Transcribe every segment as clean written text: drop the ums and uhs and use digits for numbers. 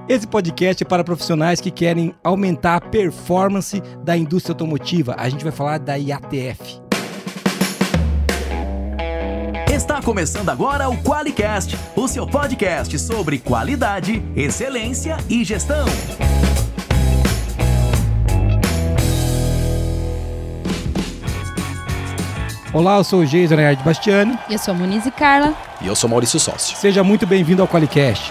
Esse podcast é para profissionais que querem aumentar a performance da indústria automotiva. A gente vai falar da IATF. Está começando agora o QualiCast, o seu podcast sobre qualidade, excelência e gestão. Olá, eu sou o Jason Arnhard Bastiani. Eu sou a Moniz e Carla. E eu sou Maurício Sócio. Seja muito bem-vindo ao QualiCast.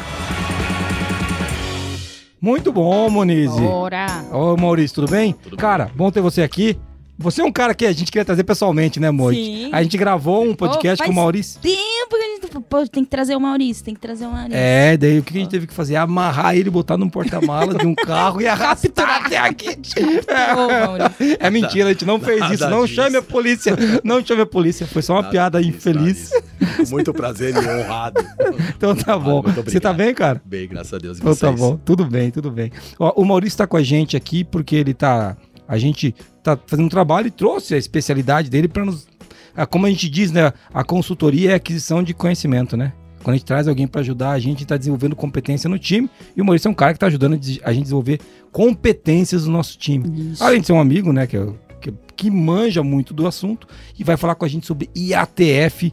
Muito bom, Moniz. Bora! Ô, Maurício, tudo bem? Cara, bom ter você aqui. Você é um cara que a gente queria trazer pessoalmente, né, Maurício? Sim. A gente gravou um podcast com o Maurício. Tempo que a gente... Pô, tem que trazer o Maurício. É, daí o que a gente teve que fazer? Amarrar ele, botar num porta-malas de um carro e arrastar até aqui. É mentira, a gente não fez isso. Não chame a polícia. Não chame a polícia. Foi só uma piada infeliz. Muito prazer e honrado. Então tá bom. Você tá bem, cara? Bem, graças a Deus. E então vocês? Tá bom. Tudo bem, tudo bem. Ó, o Maurício tá com a gente aqui porque ele tá... A gente tá fazendo um trabalho e trouxe a especialidade dele para nos... Como a gente diz, né? A consultoria é a aquisição de conhecimento, né? Quando a gente traz alguém para ajudar, a gente está desenvolvendo competência no time. E o Maurício é um cara que está ajudando a gente a desenvolver competências no nosso time. Isso. Além de ser um amigo, né? Que manja muito do assunto. E vai falar com a gente sobre IATF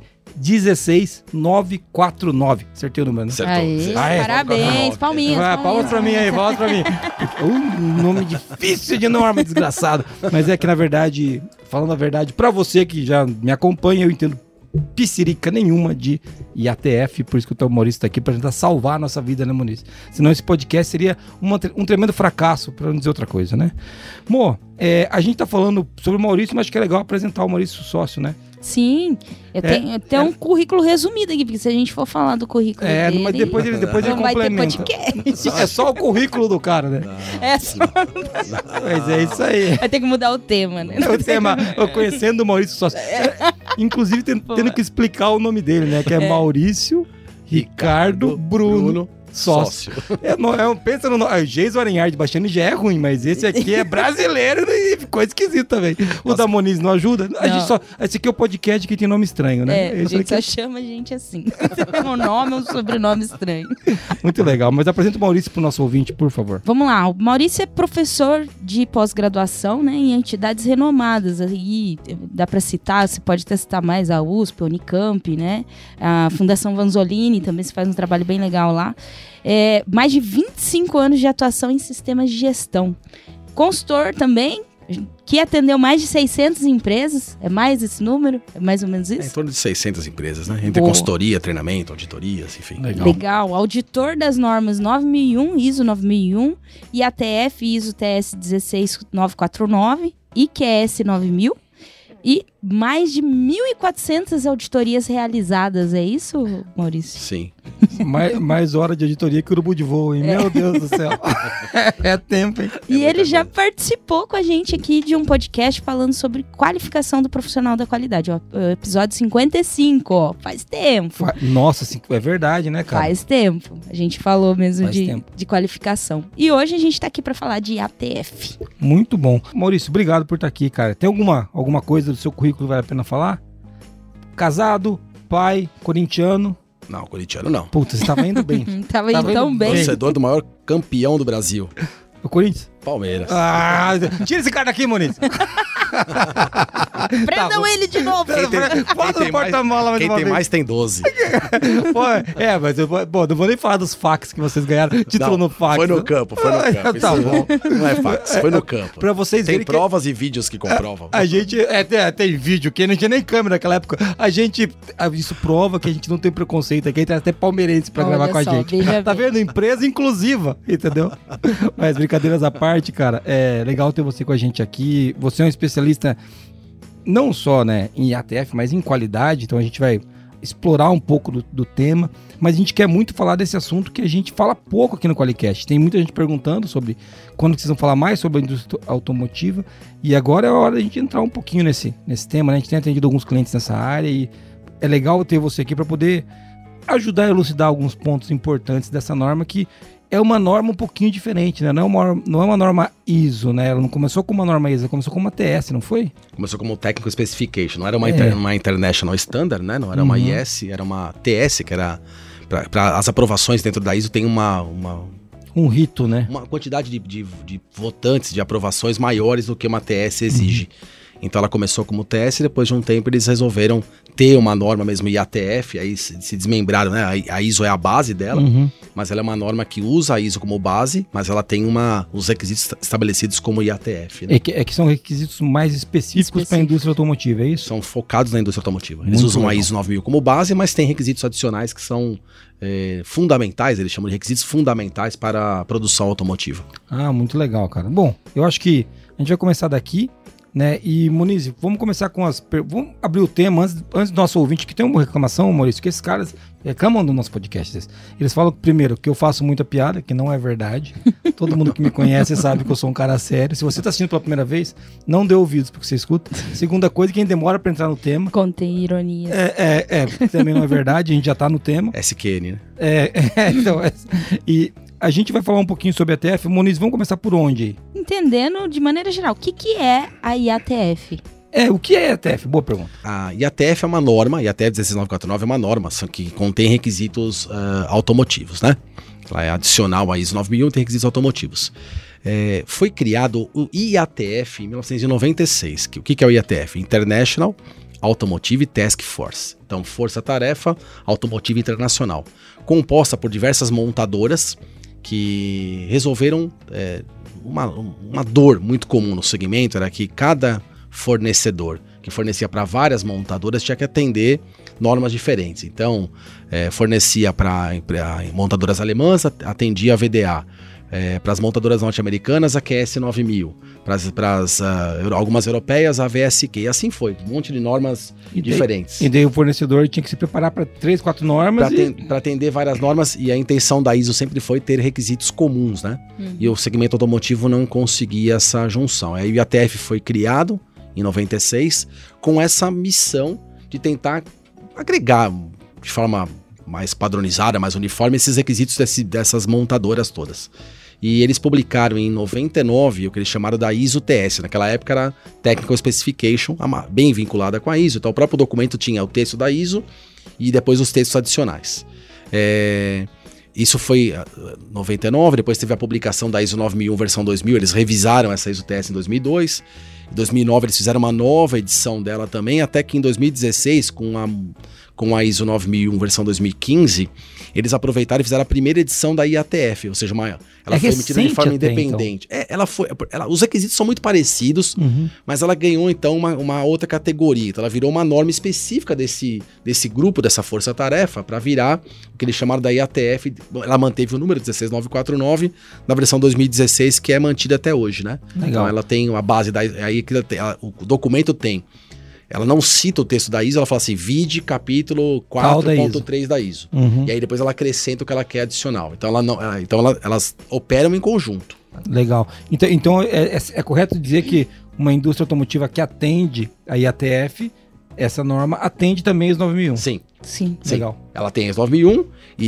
16949. Acertei o número, né? Aê, parabéns, palminhas. Palmas pra mim aí, palmas pra mim. Um nome difícil de norma, desgraçado. Mas é que, na verdade, falando a verdade, pra você que já me acompanha, eu entendo piscirica nenhuma de IATF, por isso que o Maurício tá aqui pra tentar salvar a nossa vida, né, Maurício? Senão esse podcast seria um tremendo fracasso, pra não dizer outra coisa, né? Mo, a gente tá falando sobre o Maurício, mas acho que é legal apresentar o Maurício sócio, né? Sim, eu tenho um currículo resumido aqui, porque se a gente for falar do currículo dele... Mas depois ele complementa. Vai ter podcast. É só o currículo do cara, né? Mas é isso aí. Vai ter que mudar o tema, né? O tema, conhecendo o Maurício Sócio. Inclusive tendo que explicar o nome dele, né? Que é Maurício Ricardo Bruno Sócio. Pensa no nome. Jason Arnhard Bastiani já é ruim, mas esse aqui é brasileiro e ficou esquisito também. O da Moniz não ajuda? Esse aqui é o podcast que tem nome estranho, né? A gente só chama a gente assim. Um nome, um sobrenome estranho. Muito legal, mas apresenta o Maurício pro nosso ouvinte, por favor. Vamos lá, o Maurício é professor de pós-graduação, né, em entidades renomadas. Aí dá para citar, você pode até citar mais a USP, a Unicamp, né? A Fundação Vanzolini também se faz um trabalho bem legal lá. Mais de 25 anos de atuação em sistemas de gestão. Consultor também, que atendeu mais de 600 empresas. É mais esse número? É mais ou menos isso? Em torno de 600 empresas, né? Entre consultoria, treinamento, auditorias, enfim. Legal. Auditor das normas 9001, ISO 9001, IATF, ISO TS 16949, IQS 9000. E mais de 1.400 auditorias realizadas, é isso, Maurício? Sim. mais hora de auditoria que o urubu de voo, hein? Meu Deus do céu. É tempo, hein? E ele já participou com a gente aqui de um podcast falando sobre qualificação do profissional da qualidade. Ó, episódio 55, ó. Faz tempo. Nossa, é verdade, né, cara? Faz tempo. A gente falou mesmo de qualificação. E hoje a gente tá aqui para falar de IATF. Muito bom. Maurício, obrigado por estar aqui, cara. Tem alguma coisa do seu currículo que vale a pena falar? Casado, pai, corintiano. Não, corintiano não. Puta, você tava indo bem. Tava indo tão bem. Torcedor do maior campeão do Brasil. O Corinthians? Palmeiras. Tira esse cara daqui, Moniz. Prendam ele de novo. Bota no porta-mala. Quem tem mais tem 12. Mas eu não vou nem falar dos fax que vocês ganharam. Título no fax. Foi no campo. Tá bom. Não é fax, foi no campo. Pra vocês tem provas e vídeos que comprovam. A gente... tem vídeo, que não tinha nem câmera naquela época. Isso prova que a gente não tem preconceito aqui. Tem até palmeirense pra gravar com a gente. Tá vendo? Empresa inclusiva, entendeu? Mas brincadeiras à parte, cara, é legal ter você com a gente aqui. Você é um especialista não só, né, em IATF, mas em qualidade. Então a gente vai explorar um pouco do tema, mas a gente quer muito falar desse assunto que a gente fala pouco aqui no QualiCast. Tem muita gente perguntando sobre quando vocês vão falar mais sobre a indústria automotiva, e agora é a hora da gente entrar um pouquinho nesse tema, né? A gente tem atendido alguns clientes nessa área e é legal ter você aqui para poder ajudar a elucidar alguns pontos importantes dessa norma, que é uma norma um pouquinho diferente, né? Não é uma norma ISO, né? Ela não começou como uma norma ISO, ela começou como uma TS, não foi? Começou como Technical Specification, não era uma International Standard, né? Não era uma IS, era uma TS, que era... Para as aprovações dentro da ISO tem uma um rito, né? Uma quantidade de votantes, de aprovações maiores do que uma TS exige. Então ela começou como TS e depois de um tempo eles resolveram ter uma norma mesmo IATF, aí se desmembraram, né? A ISO é a base dela, mas ela é uma norma que usa a ISO como base, mas ela tem os requisitos estabelecidos como IATF. Né? É que são requisitos mais específicos para a indústria automotiva, é isso? São focados na indústria automotiva. Eles usam a ISO 9000 como base, mas tem requisitos adicionais que são fundamentais, eles chamam de requisitos fundamentais para a produção automotiva. Ah, muito legal, cara. Bom, eu acho que a gente vai começar daqui, né? E, Muniz, vamos começar com vamos abrir o tema antes do nosso ouvinte, que tem uma reclamação, Maurício, que esses caras reclamam do nosso podcast. Eles falam, primeiro, que eu faço muita piada, que não é verdade. Todo mundo que me conhece sabe que eu sou um cara sério. Se você está assistindo pela primeira vez, não dê ouvidos porque você escuta. Segunda coisa, quem demora para entrar no tema... Contém ironias. Também não é verdade, a gente já tá no tema. SQN, né? E a gente vai falar um pouquinho sobre a IATF. Muniz, vamos começar por onde aí? Entendendo de maneira geral, o que é a IATF? O que é a IATF? Boa pergunta. A IATF é uma norma, a IATF 16949 é uma norma que contém requisitos automotivos, né? Ela é adicional à ISO 9001 e tem requisitos automotivos. Foi criado o IATF em 1996. O que é o IATF? International Automotive Task Force. Então, Força-Tarefa Automotiva Internacional. Composta por diversas montadoras que resolveram uma dor muito comum no segmento, era que cada fornecedor que fornecia para várias montadoras tinha que atender normas diferentes. Então, fornecia para montadoras alemãs, atendia a VDA. Para as montadoras norte-americanas, a QS 9000. Para algumas europeias, a VSQ. E assim foi, um monte de normas diferentes. E daí o fornecedor tinha que se preparar para 3, 4 normas. Para atender várias normas, e a intenção da ISO sempre foi ter requisitos comuns, né? E o segmento automotivo não conseguia essa junção. Aí o IATF foi criado em 96 com essa missão de tentar agregar de forma mais padronizada, mais uniforme, esses requisitos dessas montadoras todas. E eles publicaram em 99 o que eles chamaram da ISO TS. Naquela época era Technical Specification, bem vinculada com a ISO. Então o próprio documento tinha o texto da ISO e depois os textos adicionais. Isso foi em 99, depois teve a publicação da ISO 9001 versão 2000, eles revisaram essa ISO TS em 2002. Em 2009 eles fizeram uma nova edição dela também, até que em 2016, com a ISO 9001 versão 2015, eles aproveitaram e fizeram a primeira edição da IATF, ou seja, ela foi emitida de forma independente. Então. Os requisitos são muito parecidos, mas ela ganhou então uma outra categoria. Então ela virou uma norma específica desse grupo, dessa força-tarefa, para virar o que eles chamaram da IATF. Ela manteve o número 16949 na versão 2016, que é mantida até hoje, né? Legal. Então ela tem a base o documento tem. Ela não cita o texto da ISO, ela fala assim, vide capítulo 4.3 da ISO. E aí depois ela acrescenta o que ela quer adicional. Então, elas operam em conjunto. Legal. Então é correto dizer que uma indústria automotiva que atende a IATF, essa norma atende também os 9001? Sim. Legal. Ela tem as 9001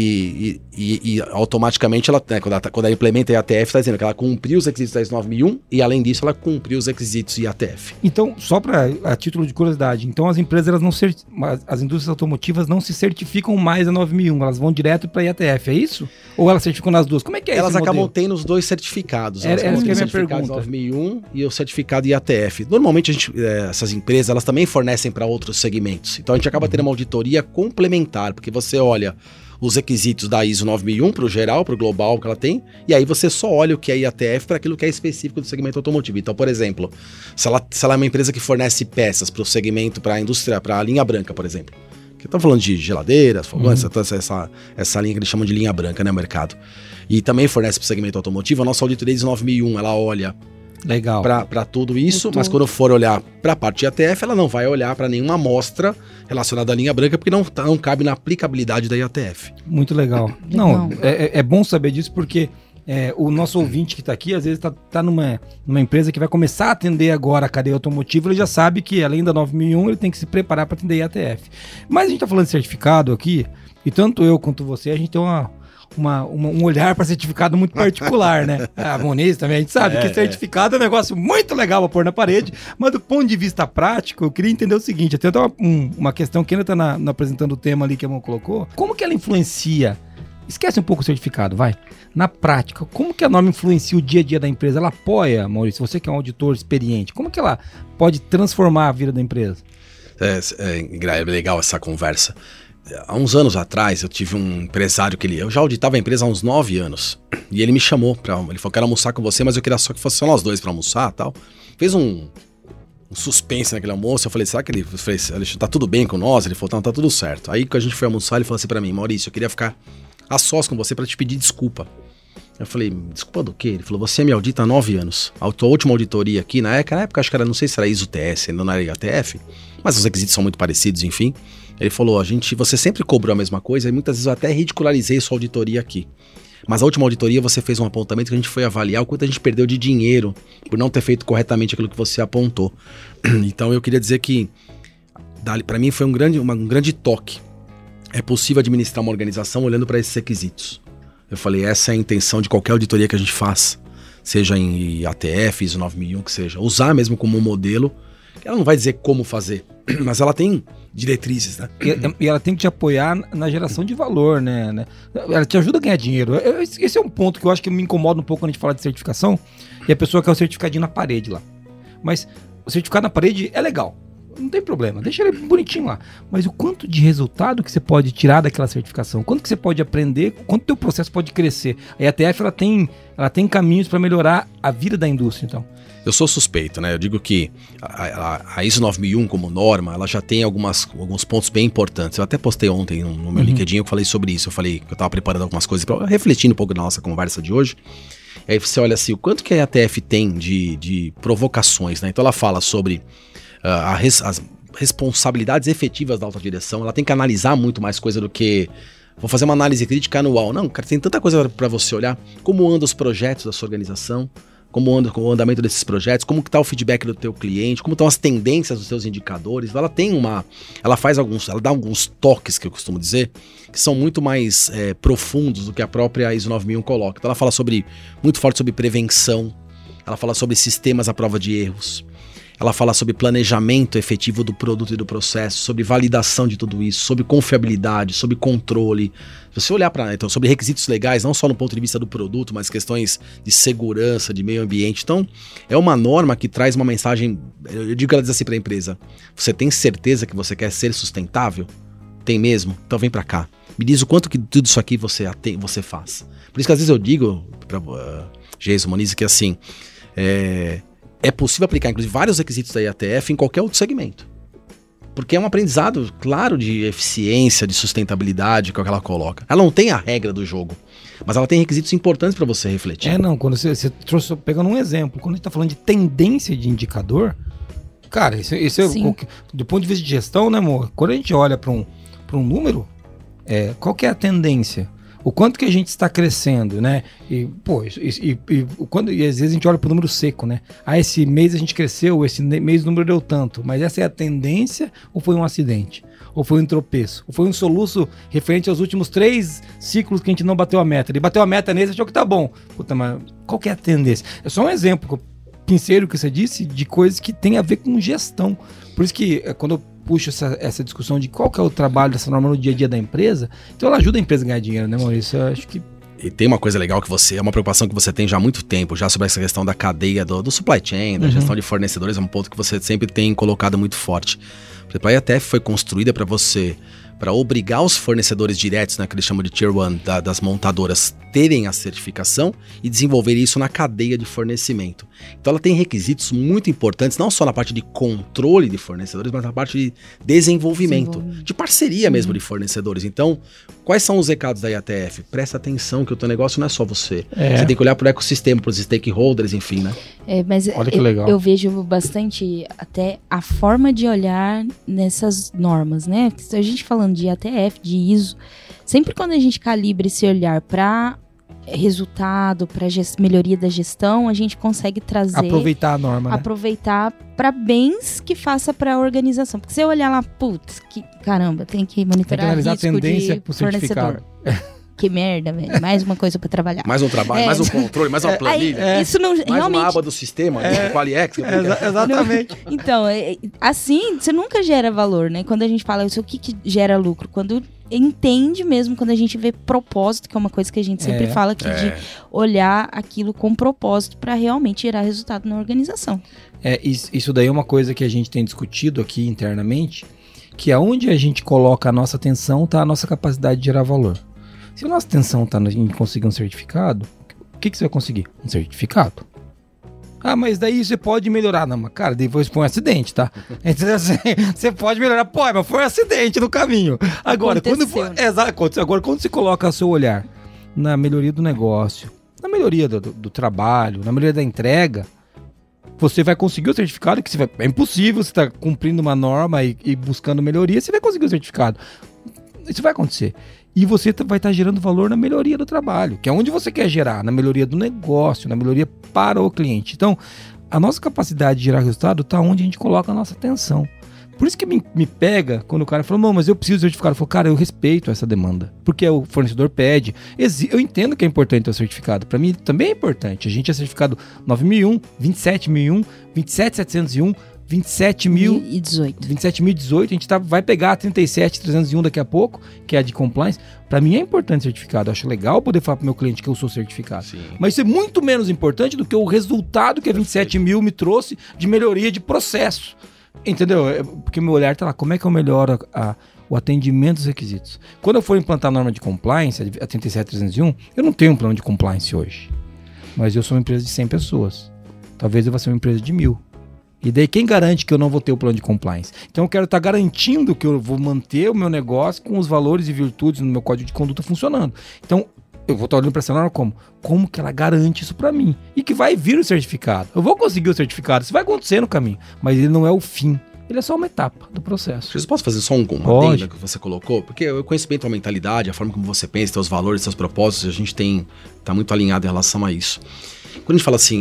e automaticamente, quando ela implementa a IATF, está dizendo que ela cumpriu os requisitos da ISO 9001 e, além disso, ela cumpriu os requisitos IATF. Então, só a título de curiosidade, então as empresas, as indústrias automotivas não se certificam mais a 9001, elas vão direto para a IATF, é isso? Ou elas certificam nas duas? Como é que é isso? Elas acabam tendo os dois certificados. Elas têm o certificado 9001 e o certificado IATF. Normalmente, essas empresas, elas também fornecem para outros segmentos. Então, a gente acaba tendo uma auditoria complementar, porque você olha os requisitos da ISO 9001 para o geral, para o global que ela tem, e aí você só olha o que é IATF para aquilo que é específico do segmento automotivo. Então, por exemplo, se ela é uma empresa que fornece peças para o segmento, para a indústria, para a linha branca, por exemplo, que estão falando de geladeiras, fogões, essa linha que eles chamam de linha branca, né, mercado, e também fornece para o segmento automotivo, a nossa auditoria ISO 9001, ela olha para tudo isso, mas quando for olhar para a parte de IATF, ela não vai olhar para nenhuma amostra relacionada à linha branca, porque não cabe na aplicabilidade da IATF. Muito legal. Não, é bom saber disso, porque o nosso ouvinte que está aqui, às vezes está numa empresa que vai começar a atender agora a cadeia automotiva, ele já sabe que, além da 9001, ele tem que se preparar para atender a IATF. Mas a gente está falando de certificado aqui, e tanto eu quanto você, a gente tem um olhar para certificado muito particular, né? A Muniz também, a gente sabe que certificado é um negócio muito legal para pôr na parede, mas do ponto de vista prático, eu queria entender o seguinte, até uma questão que ainda está apresentando o tema ali que a Mão colocou, como que ela influencia esquece um pouco o certificado, vai. Na prática, como que a norma influencia o dia a dia da empresa? Ela apoia, Maurício, você que é um auditor experiente, como que ela pode transformar a vida da empresa? É legal essa conversa. Há uns anos atrás, eu tive um empresário eu já auditava a empresa há uns 9 anos. E ele me chamou, ele falou, quero almoçar com você, mas eu queria só que fosse só nós dois pra almoçar e tal. Fez um suspense naquele almoço. Eu falei, será que ele fez, tá tudo bem com nós? Ele falou, tá tudo certo. Aí que a gente foi almoçar, ele falou assim pra mim, Maurício, eu queria ficar a sós com você pra te pedir desculpa. Eu falei, desculpa do quê? Ele falou, você me audita há 9 anos. A tua última auditoria aqui, na época acho que era, não sei se era ISO TS, ainda não era IATF, mas os requisitos são muito parecidos, enfim. Ele falou, você sempre cobrou a mesma coisa e muitas vezes eu até ridicularizei sua auditoria aqui. Mas a última auditoria você fez um apontamento que a gente foi avaliar o quanto a gente perdeu de dinheiro por não ter feito corretamente aquilo que você apontou. Então eu queria dizer que, para mim foi um grande toque. É possível administrar uma organização olhando para esses requisitos. Eu falei, essa é a intenção de qualquer auditoria que a gente faz, seja em IATF, ISO 9001, que seja. Usar mesmo como um modelo, ela não vai dizer como fazer, mas ela tem diretrizes, né? E ela tem que te apoiar na geração de valor, né? Ela te ajuda a ganhar dinheiro. Esse é um ponto que eu acho que me incomoda um pouco quando a gente fala de certificação, e a pessoa quer o certificadinho na parede lá. Mas o certificado na parede é legal. Não tem problema, deixa ele bonitinho lá. Mas o quanto de resultado que você pode tirar daquela certificação, quanto que você pode aprender, quanto o teu processo pode crescer. A IATF ela tem caminhos para melhorar a vida da indústria, então. Eu sou suspeito, né? Eu digo que a ISO 9001 como norma, ela já tem alguns pontos bem importantes. Eu até postei ontem no meu LinkedIn, eu falei sobre isso. Eu falei que eu estava preparando algumas coisas, refletindo um pouco da nossa conversa de hoje. Aí você olha assim, o quanto que a IATF tem de provocações, né? Então ela fala sobre as responsabilidades efetivas da alta direção. Ela tem que analisar muito mais coisa do que vou fazer uma análise crítica anual. Não, cara, tem tanta coisa para você olhar. Como andam os projetos da sua organização, como anda o andamento desses projetos, como que tá o feedback do teu cliente, como estão as tendências dos seus indicadores. Ela dá alguns toques, que eu costumo dizer, que são muito mais profundos do que a própria ISO 9001 coloca. Então ela fala muito forte sobre prevenção, ela fala sobre sistemas à prova de erros, ela fala sobre planejamento efetivo do produto e do processo, sobre validação de tudo isso, sobre confiabilidade, sobre controle. Se você olhar então, sobre requisitos legais, não só no ponto de vista do produto, mas questões de segurança, de meio ambiente. Então, é uma norma que traz uma mensagem, eu digo que ela diz assim para a empresa, você tem certeza que você quer ser sustentável? Tem mesmo? Então vem para cá. Me diz o quanto que tudo isso aqui você faz. Por isso que às vezes eu digo para Geiso, Moniz, que assim, é possível aplicar, inclusive, vários requisitos da IATF em qualquer outro segmento. Porque é um aprendizado, claro, de eficiência, de sustentabilidade que ela coloca. Ela não tem a regra do jogo, mas ela tem requisitos importantes para você refletir. Quando você trouxe, pegando um exemplo, quando a gente está falando de tendência de indicador, cara, isso é do ponto de vista de gestão, né, amor? Quando a gente olha para um número, qual que é a tendência? O quanto que a gente está crescendo, né? E às vezes a gente olha para o número seco, né? Esse mês a gente cresceu, esse mês o número deu tanto. Mas essa é a tendência ou foi um acidente? Ou foi um tropeço? Ou foi um soluço referente aos últimos 3 ciclos que a gente não bateu a meta? Ele bateu a meta nesse, achou que tá bom. Puta, mas qual que é a tendência? É só um exemplo, pinceiro que você disse, de coisas que tem a ver com gestão. Por isso que quando eu puxo essa discussão de qual que é o trabalho dessa norma no dia a dia da empresa, então ela ajuda a empresa a ganhar dinheiro, né, Maurício? Eu acho que... E tem uma coisa legal que é uma preocupação que você tem já há muito tempo, já sobre essa questão da cadeia do supply chain, da gestão de fornecedores, é um ponto que você sempre tem colocado muito forte. Por exemplo, a IATF foi construída para obrigar os fornecedores diretos, né, que eles chamam de Tier 1, das montadoras, terem a certificação e desenvolver isso na cadeia de fornecimento. Então ela tem requisitos muito importantes, não só na parte de controle de fornecedores, mas na parte de desenvolvimento. De parceria mesmo de fornecedores. Então, quais são os recados da IATF? Presta atenção que o teu negócio não é só você. Você tem que olhar para o ecossistema, para os stakeholders, enfim, né? Mas olha que legal. Eu vejo bastante até a forma de olhar nessas normas, né? Se a gente falando de IATF, de ISO, sempre quando a gente calibra esse olhar para resultado, para melhoria da gestão, a gente consegue trazer... Aproveitar a norma, né? Aproveitar para bens que faça para a organização. Porque se eu olhar lá, putz, caramba, tem que monitorar tem que analisar risco a tendência de pro certificado. Que merda, velho. Mais uma coisa para trabalhar. Mais um trabalho, mais um controle, mais uma planilha. Isso não, mais realmente... uma aba do sistema, do QualiX. Exatamente. Então, assim, você nunca gera valor, né? Quando a gente fala isso, o que gera lucro? Quando entende mesmo quando a gente vê propósito, que é uma coisa que a gente sempre fala aqui, de olhar aquilo com propósito para realmente gerar resultado na organização. Isso daí é uma coisa que a gente tem discutido aqui internamente, que aonde a gente coloca a nossa atenção está a nossa capacidade de gerar valor. Se a nossa atenção está em conseguir um certificado, o que você vai conseguir? Um certificado. Ah, mas daí você pode melhorar. Não, mas cara, depois foi um acidente, tá? Então, assim, você pode melhorar. Pô, mas foi um acidente no caminho. Agora, quando você coloca o seu olhar na melhoria do negócio, na melhoria do trabalho, na melhoria da entrega, você vai conseguir o certificado, que é impossível, você está cumprindo uma norma e buscando melhoria, você vai conseguir o certificado. Isso vai acontecer. E você vai estar gerando valor na melhoria do trabalho, que é onde você quer gerar, na melhoria do negócio, na melhoria para o cliente. Então, a nossa capacidade de gerar resultado está onde a gente coloca a nossa atenção. Por isso que me pega quando o cara fala, não, mas eu preciso do certificado. Eu falo, cara, eu respeito essa demanda, porque o fornecedor pede. Eu entendo que é importante ter o certificado. Para mim também é importante. A gente é certificado 9001, 27001, 27701, 27.018. A gente vai pegar a 37.301 daqui a pouco, que é a de compliance. Para mim é importante certificado. Eu acho legal poder falar pro meu cliente que eu sou certificado. Sim. Mas isso é muito menos importante do que o resultado que a 27.000 me trouxe de melhoria de processo. Entendeu? Porque meu olhar tá lá. Como é que eu melhoro o atendimento dos requisitos? Quando eu for implantar a norma de compliance, a 37.301, eu não tenho um plano de compliance hoje. Mas eu sou uma empresa de 100 pessoas. Talvez eu vá ser uma empresa de 1.000. E daí quem garante que eu não vou ter o plano de compliance? Então eu quero estar garantindo que eu vou manter o meu negócio com os valores e virtudes no meu código de conduta funcionando. Então eu vou estar olhando para essa norma como que ela garante isso para mim? E que vai vir o certificado. Eu vou conseguir o certificado, isso vai acontecer no caminho, mas ele não é o fim. Ele é só uma etapa do processo. Vocês posso fazer só uma adenda que você colocou? Porque o conhecimento, a mentalidade, a forma como você pensa, seus valores, seus propósitos, a gente tá muito alinhado em relação a isso. Quando a gente fala assim,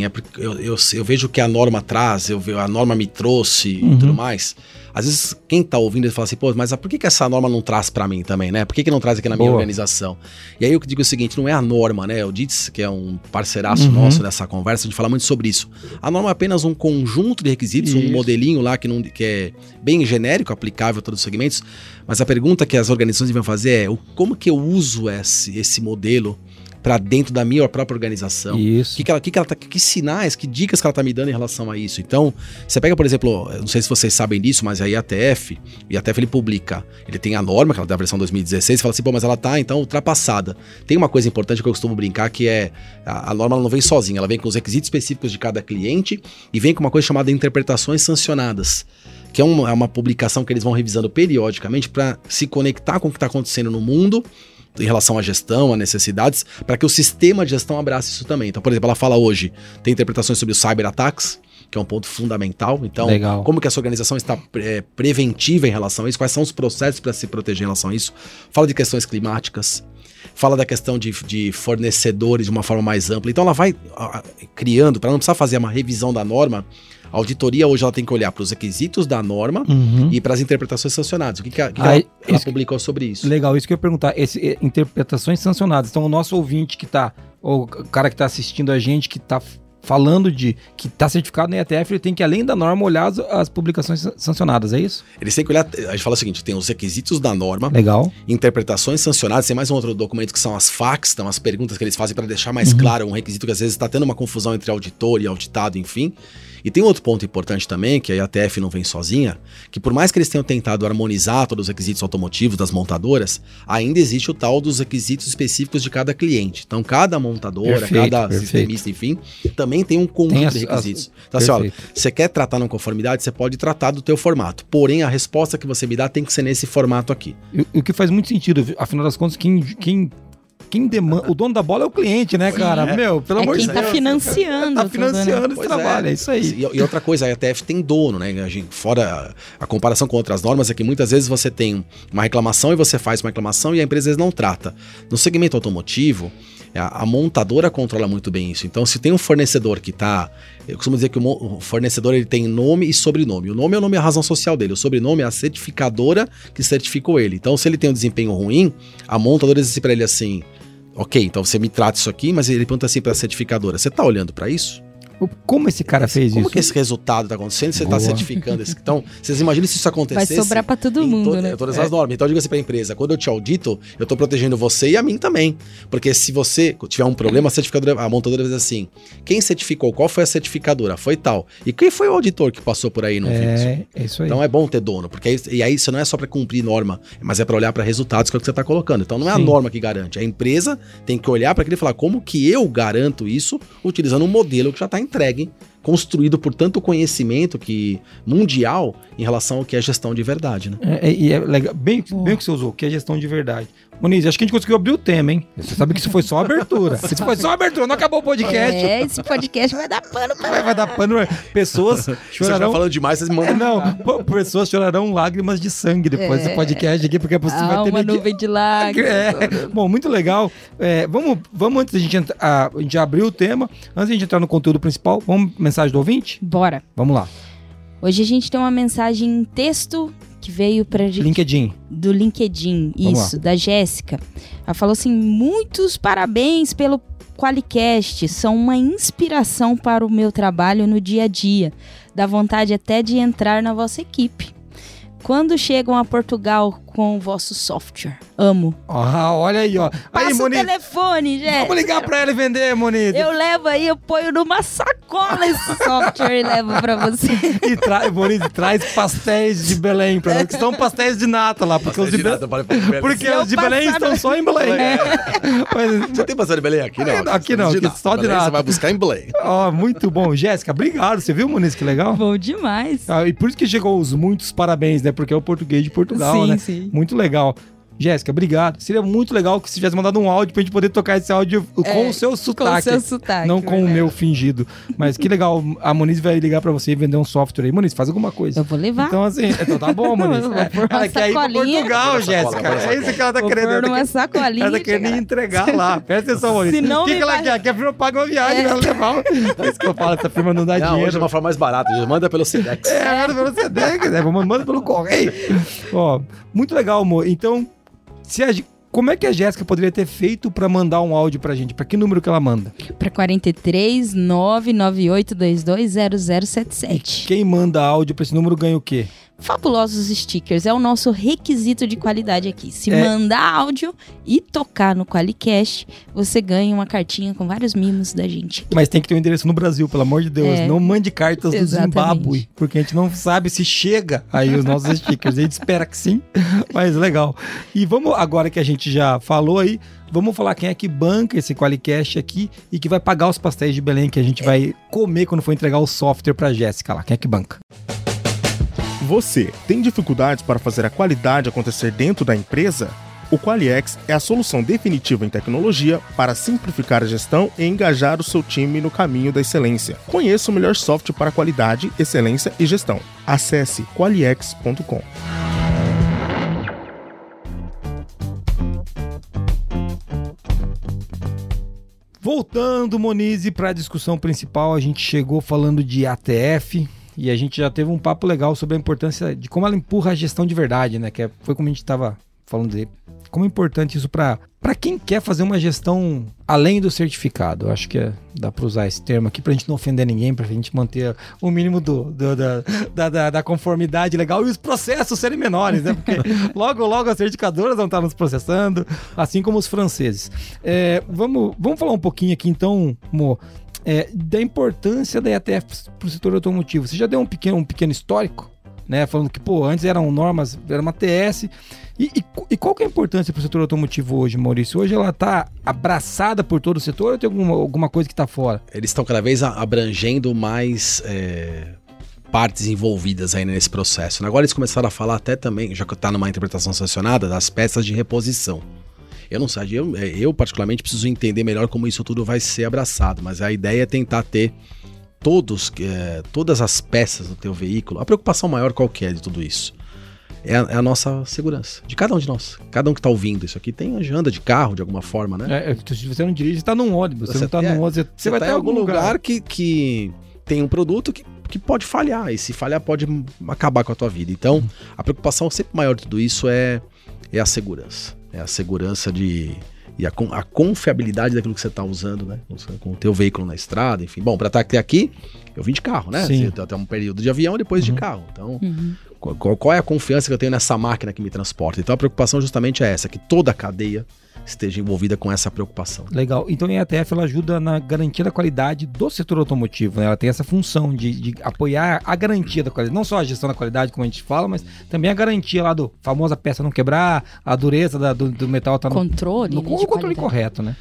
eu vejo o que a norma traz, a norma me trouxe e tudo mais. Às vezes, quem tá ouvindo, ele fala assim, pô, mas por que essa norma não traz pra mim também, né? Por que não traz aqui na minha organização? E aí eu digo o seguinte, não é a norma, né? O Ditz, que é um parceiraço nosso nessa conversa, a gente fala muito sobre isso. A norma é apenas um conjunto de requisitos, um modelinho lá que é bem genérico, aplicável a todos os segmentos. Mas a pergunta que as organizações devem fazer é, como que eu uso esse modelo para dentro da minha própria organização? Isso. Que sinais, que dicas que ela tá me dando em relação a isso? Então, você pega, por exemplo, não sei se vocês sabem disso, mas a IATF ele publica, ele tem a norma, que ela tem a versão 2016, e fala assim, pô, mas ela tá, então, ultrapassada. Tem uma coisa importante que eu costumo brincar, que é, a norma ela não vem sozinha, ela vem com os requisitos específicos de cada cliente e vem com uma coisa chamada interpretações sancionadas, que é uma publicação que eles vão revisando periodicamente para se conectar com o que está acontecendo no mundo, em relação à gestão, a necessidades, para que o sistema de gestão abrace isso também. Então, por exemplo, ela fala hoje, tem interpretações sobre os cyberataques, que é um ponto fundamental. Então, como que essa organização está preventiva em relação a isso, quais são os processos para se proteger em relação a isso. Fala de questões climáticas, fala da questão de fornecedores de uma forma mais ampla. Então, ela vai criando, para não precisar fazer uma revisão da norma. A auditoria hoje ela tem que olhar para os requisitos da norma e para as interpretações sancionadas. O que ela publicou sobre isso? Legal, isso que eu ia perguntar. Interpretações sancionadas. Então, o nosso ouvinte o cara que está assistindo a gente, que está falando que está certificado na IATF, ele tem que, além da norma, olhar as publicações sancionadas, é isso? Eles têm que olhar, a gente fala o seguinte, tem os requisitos da norma, interpretações sancionadas, tem mais um outro documento que são as FAQs, então as perguntas que eles fazem para deixar mais claro um requisito que às vezes está tendo uma confusão entre auditor e auditado, enfim. E tem outro ponto importante também, que a IATF não vem sozinha, que por mais que eles tenham tentado harmonizar todos os requisitos automotivos das montadoras, ainda existe o tal dos requisitos específicos de cada cliente. Então, cada montadora, cada sistemista, enfim, também tem um conjunto de requisitos. Então, assim, olha, você quer tratar não conformidade, você pode tratar do teu formato. Porém, a resposta que você me dá tem que ser nesse formato aqui. O que faz muito sentido, afinal das contas, quem demanda, o dono da bola é o cliente, né, cara? Meu, pelo amor de Deus. Quem tá financiando. Tá financiando esse trabalho, é isso aí. E outra coisa, a IATF tem dono, né? Fora a comparação com outras normas, é que muitas vezes você tem uma reclamação e você faz uma reclamação e a empresa às vezes não trata. No segmento automotivo, a montadora controla muito bem isso. Então, se tem um fornecedor que tá... Eu costumo dizer que o fornecedor ele tem nome e sobrenome. O nome é o nome e a razão social dele. O sobrenome é a certificadora que certificou ele. Então, se ele tem um desempenho ruim, a montadora diz para ele assim... Ok, então você me trata isso aqui, mas ele pergunta assim para a certificadora, você tá olhando para isso? Como esse cara fez isso? Como que esse resultado tá acontecendo? Você tá certificando esse... Então, vocês imaginam se isso acontecesse... Vai sobrar pra todo mundo, né? Todas as normas. Então, diga assim pra empresa, quando eu te audito, eu tô protegendo você e a mim também. Porque se você tiver um problema, a montadora vai dizer assim, quem certificou? Qual foi a certificadora? Foi tal. E quem foi o auditor que passou por aí? Não é isso aí. Então, é bom ter dono, porque aí isso não é só pra cumprir norma, mas é pra olhar pra resultados que é o que você tá colocando. Então, não é a norma que garante. A empresa tem que olhar pra aquilo e falar, como que eu garanto isso utilizando um modelo que já tá entregue, construído por tanto conhecimento mundial em relação ao que é gestão de verdade, né? É legal, bem o que você usou, que é gestão de verdade. Moniz, acho que a gente conseguiu abrir o tema, hein? Você sabe que isso foi só abertura. Isso foi só abertura, não acabou o podcast. Esse podcast vai dar pano pra... Vai dar pano. Pessoas chorarão... Você falando demais, vocês mandam... Não, pessoas chorarão lágrimas de sangue depois desse podcast aqui, porque você vai ter... uma nuvem de lágrimas. Bom, muito legal. Vamos antes da gente abrir o tema, antes da gente entrar no conteúdo principal, vamos mensagem do ouvinte? Bora. Vamos lá. Hoje a gente tem uma mensagem em texto que veio pra gente... LinkedIn. Do LinkedIn, isso, da Jéssica. Ela falou assim, muitos parabéns pelo QualiCast, são uma inspiração para o meu trabalho no dia a dia. Dá vontade até de entrar na vossa equipe. Quando chegam a Portugal com o vosso software? Amo. Olha aí, ó. Passa aí, o telefone, gente. Vamos ligar pra ela e vender, Moniz. Eu levo aí, eu ponho numa sacola esse software e levo pra você. Moniz, traz pastéis de Belém pra nós, que são pastéis de nata lá. Porque os de Belém estão só em Belém. Você tem pastel de Belém aqui, não? Aqui não, aqui só de nata. Você vai buscar em Belém. Muito bom. Jéssica, obrigado. Você viu, Moniz, que legal? Bom demais. E por isso que chegou os muitos parabéns, né? Porque é o português de Portugal, né? Sim. Muito legal. Jéssica, obrigado. Seria muito legal que você tivesse mandado um áudio pra gente poder tocar esse áudio com o seu sotaque. Com o seu sotaque. Não com o meu fingido. Mas que legal. A Moniz vai ligar pra você e vender um software aí. Moniz, faz alguma coisa. Eu vou levar. Então, assim, tá bom, Moniz. Ela quer ir pra Portugal, Jéssica. É isso que ela tá querendo. Vou uma sacolinha. Ela tá querendo entregar lá. Presta atenção, Moniz. O que ela quer? Que a firma paga uma viagem pra ela levar. É isso que eu falo. Essa firma não dá dinheiro. Hoje é uma forma mais barata. Manda pelo Sedex. Manda pelo Sedex. Manda pelo correio. Muito legal, amor. Então... Como é que a Jéssica poderia ter feito para mandar um áudio pra gente? Para que número que ela manda? Para 43 99822 0077. Quem manda áudio para esse número ganha o quê? Fabulosos stickers, é o nosso requisito de qualidade aqui. Se mandar áudio e tocar no QualiCast, você ganha uma cartinha com vários mimos da gente. Mas tem que ter um endereço no Brasil, pelo amor de Deus. Não mande cartas do Zimbábue, porque a gente não sabe se chega aí os nossos stickers. A gente espera que sim, mas legal. E vamos, agora que a gente já falou aí, vamos falar quem é que banca esse QualiCast aqui e que vai pagar os pastéis de Belém que a gente vai comer quando for entregar o software pra Jéssica lá. Quem é que banca? Você tem dificuldades para fazer a qualidade acontecer dentro da empresa? O QualiX é a solução definitiva em tecnologia para simplificar a gestão e engajar o seu time no caminho da excelência. Conheça o melhor software para qualidade, excelência e gestão. Acesse qualix.com. Voltando, Moniz, para a discussão principal, a gente chegou falando de ATF. E a gente já teve um papo legal sobre a importância de como ela empurra a gestão de verdade, né? Que foi como a gente estava falando de como é importante isso para quem quer fazer uma gestão além do certificado. Eu acho que dá para usar esse termo aqui pra gente não ofender ninguém, pra gente manter o mínimo da conformidade legal e os processos serem menores, né? Porque logo as certificadoras vão estar nos processando, assim como os franceses. Vamos falar um pouquinho aqui então, Mo, da importância da IATF para o setor automotivo. Você já deu um pequeno histórico, né? Falando que, antes eram normas, era uma TS. E qual que é a importância para o setor automotivo hoje, Maurício? Hoje ela está abraçada por todo o setor ou tem alguma coisa que está fora? Eles estão cada vez abrangendo mais partes envolvidas aí nesse processo. Agora eles começaram a falar até também, já que está numa interpretação sancionada, das peças de reposição. Eu não sei, eu particularmente preciso entender melhor como isso tudo vai ser abraçado, mas a ideia é tentar ter todas as peças do teu veículo. A preocupação maior qual que é de tudo isso? É a nossa segurança, de cada um de nós. Cada um que está ouvindo isso aqui anda de carro de alguma forma, né? Se você não dirige, você está num ônibus. Você não está num ônibus, você vai estar em algum lugar que tem um produto que pode falhar. E se falhar, pode acabar com a tua vida. Então, a preocupação sempre maior de tudo isso é a segurança. É a segurança de e a confiabilidade daquilo que você está usando, né? Com o teu veículo na estrada, enfim. Bom, para estar aqui, eu vim de carro, né? Sim. Até um período de avião, depois de carro. Então, qual é a confiança que eu tenho nessa máquina que me transporta? Então, a preocupação justamente é essa, que toda a cadeia esteja envolvida com essa preocupação. Legal. Então, a ETF ela ajuda na garantia da qualidade do setor automotivo, né? Ela tem essa função de apoiar a garantia da qualidade. Não só a gestão da qualidade, como a gente fala, mas também a garantia lá do famosa peça não quebrar, a dureza do metal tá no controle, no controle correto, né?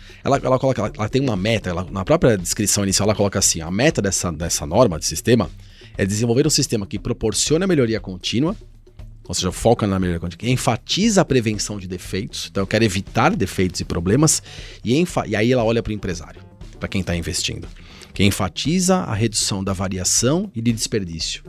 Ela tem uma meta, na própria descrição inicial ela coloca assim, a meta dessa norma, de sistema, é desenvolver um sistema que proporciona melhoria contínua, ou seja, foca na melhoria contínua, que enfatiza a prevenção de defeitos, então eu quero evitar defeitos e problemas, e aí ela olha para o empresário, para quem está investindo, que enfatiza a redução da variação e de desperdício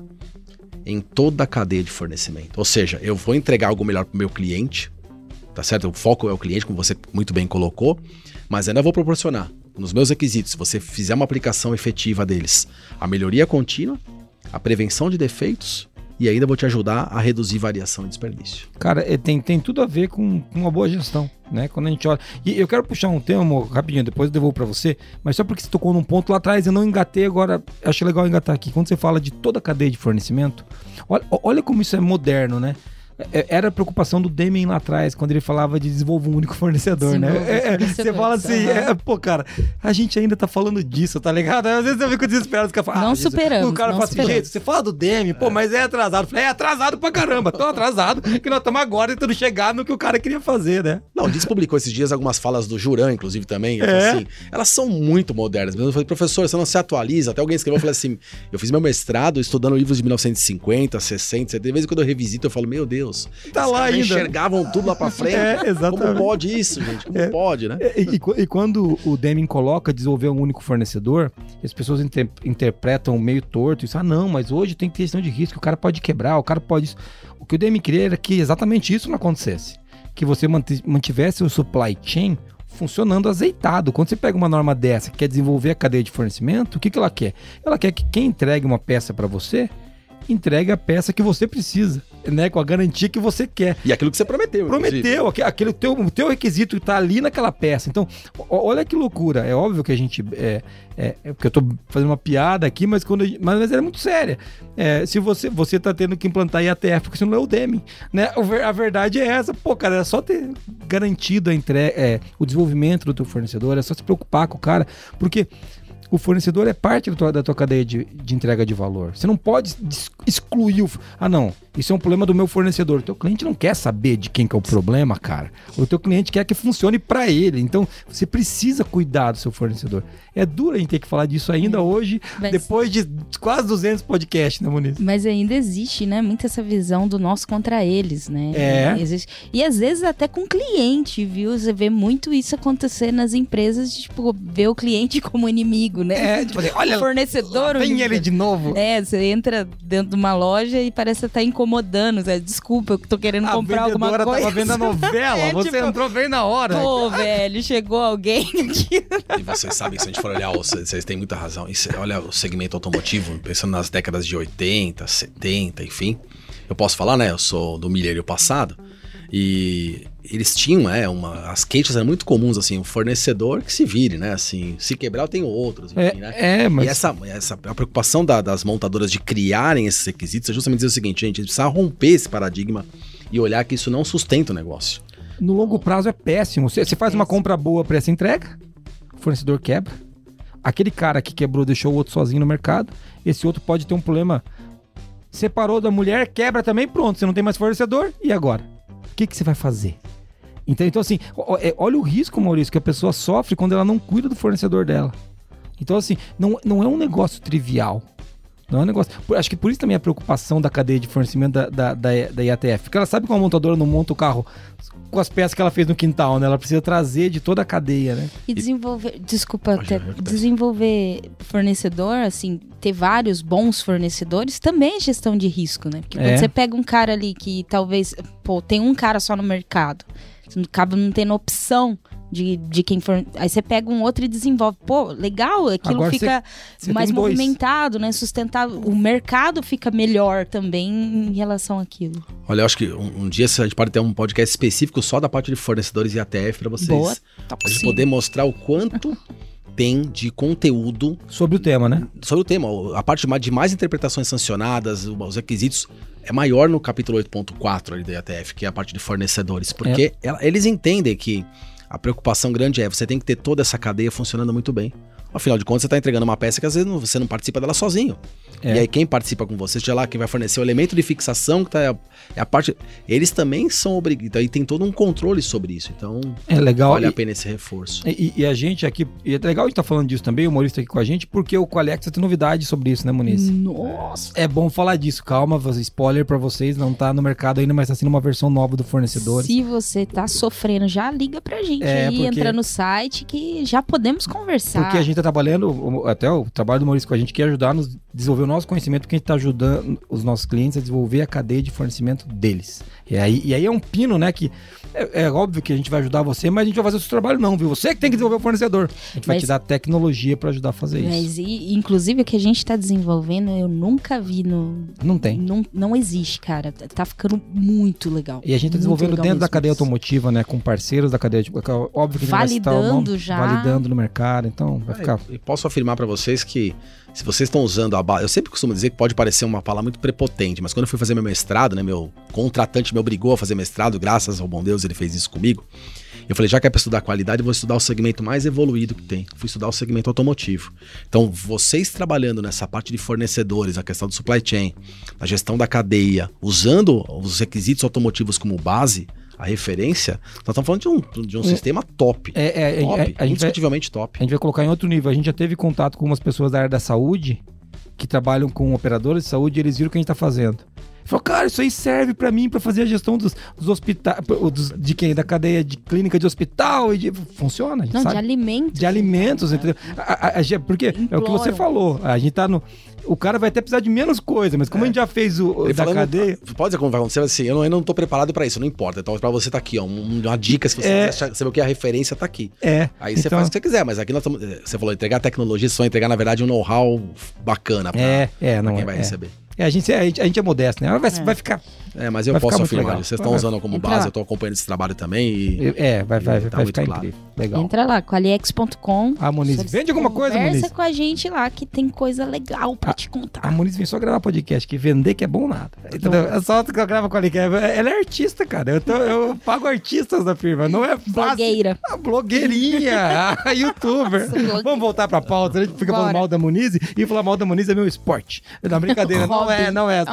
em toda a cadeia de fornecimento. Ou seja, eu vou entregar algo melhor para o meu cliente, tá certo? O foco é o cliente, como você muito bem colocou, mas ainda vou proporcionar, nos meus requisitos, se você fizer uma aplicação efetiva deles, a melhoria contínua, a prevenção de defeitos, e ainda vou te ajudar a reduzir variação e desperdício. Cara, tem tudo a ver com uma boa gestão, né? Quando a gente olha... E eu quero puxar um tema, rapidinho, depois eu devolvo para você, mas só porque você tocou num ponto lá atrás, eu não engatei agora, acho legal engatar aqui. Quando você fala de toda a cadeia de fornecimento, olha como isso é moderno, né? Era a preocupação do Deming lá atrás, quando ele falava de desenvolver um único fornecedor, né? Você fala assim, pô, cara, a gente ainda tá falando disso, tá ligado? Às vezes eu fico desesperado, os caras falam, não superamos. O cara fala assim, gente, você fala do Deming, pô, mas é atrasado. Eu falei, é atrasado pra caramba, tão atrasado que nós estamos agora tentando chegar no que o cara queria fazer, né? Não, a gente publicou esses dias algumas falas do Juran, inclusive, também, assim, elas são muito modernas. Eu falei, professor, você não se atualiza? Até alguém escreveu, eu falei assim, eu fiz meu mestrado estudando livros de 1950, 60, de vez em quando eu revisito, eu falo, meu Deus, tá lá ainda. Enxergavam tudo lá pra frente. Exatamente. Como pode isso, gente? Como pode, né? E quando o Deming coloca desenvolver um único fornecedor, as pessoas interpretam meio torto. Isso, não, mas hoje tem questão de risco, o cara pode quebrar, o cara pode isso. O que o Deming queria era que exatamente isso não acontecesse. Que você mantivesse o supply chain funcionando azeitado. Quando você pega uma norma dessa que quer desenvolver a cadeia de fornecimento, o que ela quer? Ela quer que quem entregue uma peça para você entregue a peça que você precisa, né? Com a garantia que você quer. E aquilo que você prometeu. Prometeu, o teu requisito está ali naquela peça. Então, olha que loucura. É óbvio que a gente... porque eu tô fazendo uma piada aqui, mas ela é muito séria. Se você tá tendo que implantar IATF, porque você não é o Deming, né? A verdade é essa. Pô, cara, é só ter garantido o desenvolvimento do teu fornecedor, é só se preocupar com o cara, porque o fornecedor é parte da tua cadeia de entrega de valor. Você não pode excluir não, isso é um problema do meu fornecedor. O teu cliente não quer saber de quem que é o problema, cara. O teu cliente quer que funcione para ele. Então, você precisa cuidar do seu fornecedor. É duro a gente ter que falar disso ainda hoje, depois de quase 200 podcasts, né, Moniz? Mas ainda existe, né, muito essa visão do nós contra eles, né? Existe. E às vezes até com o cliente, viu? Você vê muito isso acontecer nas empresas, tipo, ver o cliente como inimigo, né? Tipo, olha, o fornecedor... Vem ele de novo. Você entra dentro de uma loja e parece que tá incomodando. Desculpa, eu tô querendo comprar alguma coisa. A vendedora tava vendo a novela, você entrou bem na hora. Pô, velho, chegou alguém aqui. E vocês sabem que se a gente for olhar, vocês têm muita razão. Olha o segmento automotivo, pensando nas décadas de 80, 70, enfim. Eu posso falar, né? Eu sou do milênio passado. E eles tinham, as queixas eram muito comuns, assim, o fornecedor que se vire, né? Assim, se quebrar eu tenho outros, enfim, né? Mas... E a preocupação das montadoras de criarem esses requisitos é justamente dizer o seguinte, gente, a gente precisa romper esse paradigma e olhar que isso não sustenta o negócio. No longo prazo é péssimo. Você faz uma compra boa para essa entrega, o fornecedor quebra. Aquele cara que quebrou deixou o outro sozinho no mercado, esse outro pode ter um problema. Separou da mulher, quebra também, pronto, você não tem mais fornecedor, e agora? O que você vai fazer? Então assim, olha o risco, Maurício, que a pessoa sofre quando ela não cuida do fornecedor dela. Então assim, não é um negócio trivial. Não é um negócio... Acho que por isso também a preocupação da cadeia de fornecimento da IATF. Porque ela sabe que uma montadora não monta o carro com as peças que ela fez no quintal, né? Ela precisa trazer de toda a cadeia, né? E desenvolver... Desenvolver fornecedor, assim, ter vários bons fornecedores também é gestão de risco, né? Porque quando você pega um cara ali que talvez... tem um cara só no mercado. Você acaba não tendo opção de quem for. Aí você pega um outro e desenvolve. Pô, legal, aquilo Agora fica mais movimentado, né? Sustentável. O mercado fica melhor também em relação àquilo. Olha, eu acho que um dia a gente pode ter um podcast específico só da parte de fornecedores e ATF para vocês. Boa, a gente poder mostrar o quanto tem de conteúdo sobre o tema, né? Sobre o tema. A parte de mais interpretações sancionadas, os requisitos, é maior no capítulo 8.4 ali da ATF, que é a parte de fornecedores. Porque eles entendem que a preocupação grande é você tem que ter toda essa cadeia funcionando muito bem. Afinal de contas, você está entregando uma peça que às vezes você não participa dela sozinho. E aí quem participa com você, seja lá quem vai fornecer o elemento de fixação, que tá, é a parte... Eles também são obrigados, aí tem todo um controle sobre isso. Então, legal, vale a pena esse reforço. E a gente aqui, e é legal a gente estar falando disso também, o Maurício tá aqui com a gente, porque o Qualiex tem novidade sobre isso, né, Muniz? Nossa! É bom falar disso, calma, spoiler pra vocês, não tá no mercado ainda, mas tá sendo uma versão nova do fornecedor. Se você tá sofrendo, já liga pra gente aí, entra no site que já podemos conversar. Porque a gente tá trabalhando, até o trabalho do Maurício com a gente quer ajudar a nos desenvolver o nosso conhecimento, porque a gente tá ajudando os nossos clientes a desenvolver a cadeia de fornecimento deles. E aí é um pino, né, que é óbvio que a gente vai ajudar você, mas a gente vai fazer o seu trabalho não, viu? Você que tem que desenvolver o fornecedor. A gente vai te dar tecnologia para ajudar a fazer isso. Mas inclusive o que a gente tá desenvolvendo, eu nunca vi Não tem. Não existe, cara. Tá ficando muito legal. E a gente tá desenvolvendo dentro da cadeia automotiva, né, com parceiros da cadeia, óbvio que a gente validando já. Validando no mercado, então vai ficar... E posso afirmar para vocês que se vocês estão usando a base... Eu sempre costumo dizer que pode parecer uma palavra muito prepotente, mas quando eu fui fazer meu mestrado, né, meu contratante me obrigou a fazer mestrado, graças ao bom Deus ele fez isso comigo. Eu falei, já que é para estudar qualidade, eu vou estudar o segmento mais evoluído que tem. Fui estudar o segmento automotivo. Então, vocês trabalhando nessa parte de fornecedores, a questão do supply chain, a gestão da cadeia, usando os requisitos automotivos como base, a referência, nós estamos falando de um sistema top. Indiscutivelmente top. A gente vai colocar em outro nível. A gente já teve contato com umas pessoas da área da saúde que trabalham com operadores de saúde e eles viram o que a gente está fazendo. Falou, cara, isso aí serve pra mim, pra fazer a gestão dos hospitais, de quem? Da cadeia de clínica de hospital e funciona, a gente sabe. De alimentos. De alimentos, entendeu? Porque é o que você falou, a gente tá no... O cara vai até precisar de menos coisa, mas como a gente já fez o da cadeia... Pode dizer como vai acontecer, assim, eu não tô preparado pra isso, não importa. Então pra você tá aqui, ó, uma dica, se você saber o que é a referência, tá aqui. Aí você faz o que você quiser, mas aqui nós estamos... Você falou, entregar tecnologia, só entregar, na verdade, um know-how bacana pra quem vai receber. A gente é modesto, né? Vai ficar... mas eu posso afirmar, vocês estão usando como base, eu tô acompanhando esse trabalho também e... vai ficar incrível. Legal. Entra lá, qualiex.com. A Muniz, vende alguma coisa, Muniz? Conversa com a gente lá, que tem coisa legal pra te contar. A Muniz vem só gravar podcast, que vender que é bom nada. Entendeu? É só que eu gravo com a Qualiex. Ela é artista, cara. Eu pago artistas da firma, não é fácil. Blogueira. Blogueirinha, youtuber. Vamos voltar pra pauta, a gente fica falando mal da Muniz e falar mal da Muniz é meu esporte. Não, brincadeira, não é.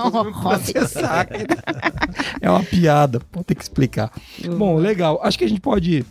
É uma piada, vou ter que explicar. Bom, legal. Acho que a gente pode...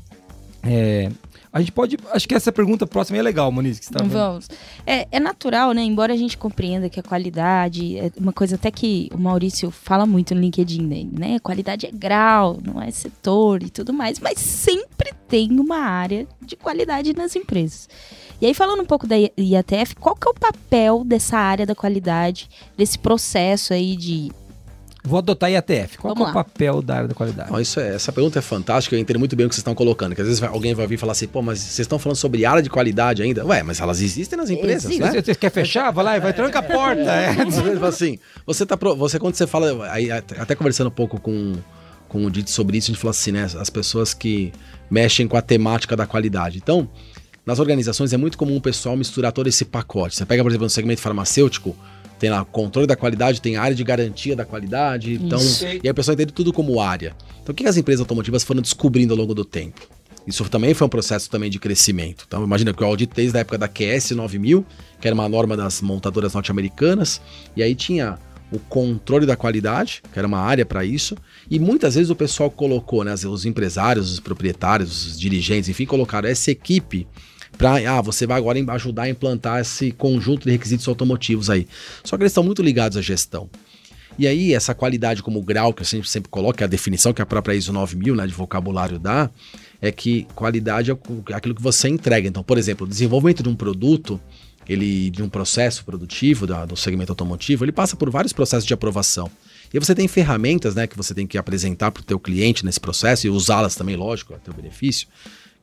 Acho que essa pergunta próxima é legal, Moniz, que você tá vendo. Vamos. É natural, né? Embora a gente compreenda que a qualidade é uma coisa até que o Maurício fala muito no LinkedIn dele, né? Qualidade é grau, não é setor e tudo mais, mas sempre tem uma área de qualidade nas empresas. E aí, falando um pouco da IATF, qual que é o papel dessa área da qualidade, desse processo aí de... Vou adotar IATF. Qual é o papel da área da qualidade? Essa pergunta é fantástica, eu entendo muito bem o que vocês estão colocando, que às vezes alguém vai vir falar assim, pô, mas vocês estão falando sobre área de qualidade ainda? Ué, mas elas existem nas empresas, né? Você quer fechar? Vai lá e vai tranca a porta. Assim, quando você fala, aí, até conversando um pouco com o Dito sobre isso, a gente falou assim, né, as pessoas que mexem com a temática da qualidade. Então, nas organizações é muito comum o pessoal misturar todo esse pacote. Você pega, por exemplo, no segmento farmacêutico, tem lá controle da qualidade, tem área de garantia da qualidade, então, e aí o pessoal entende tudo como área. Então o que as empresas automotivas foram descobrindo ao longo do tempo? Isso também foi um processo também de crescimento. Então imagina que o audito desde a época da QS 9000, que era uma norma das montadoras norte-americanas, e aí tinha o controle da qualidade, que era uma área para isso, e muitas vezes o pessoal colocou, né, os empresários, os proprietários, os dirigentes, enfim, colocaram essa equipe para, você vai agora ajudar a implantar esse conjunto de requisitos automotivos aí. Só que eles estão muito ligados à gestão. E aí, essa qualidade como grau, que eu sempre coloco, que é a definição que a própria ISO 9000, né, de vocabulário dá, é que qualidade é aquilo que você entrega. Então, por exemplo, o desenvolvimento de um produto, de um processo produtivo do segmento automotivo, ele passa por vários processos de aprovação. E aí você tem ferramentas, né, que você tem que apresentar para o teu cliente nesse processo e usá-las também, lógico, a teu benefício,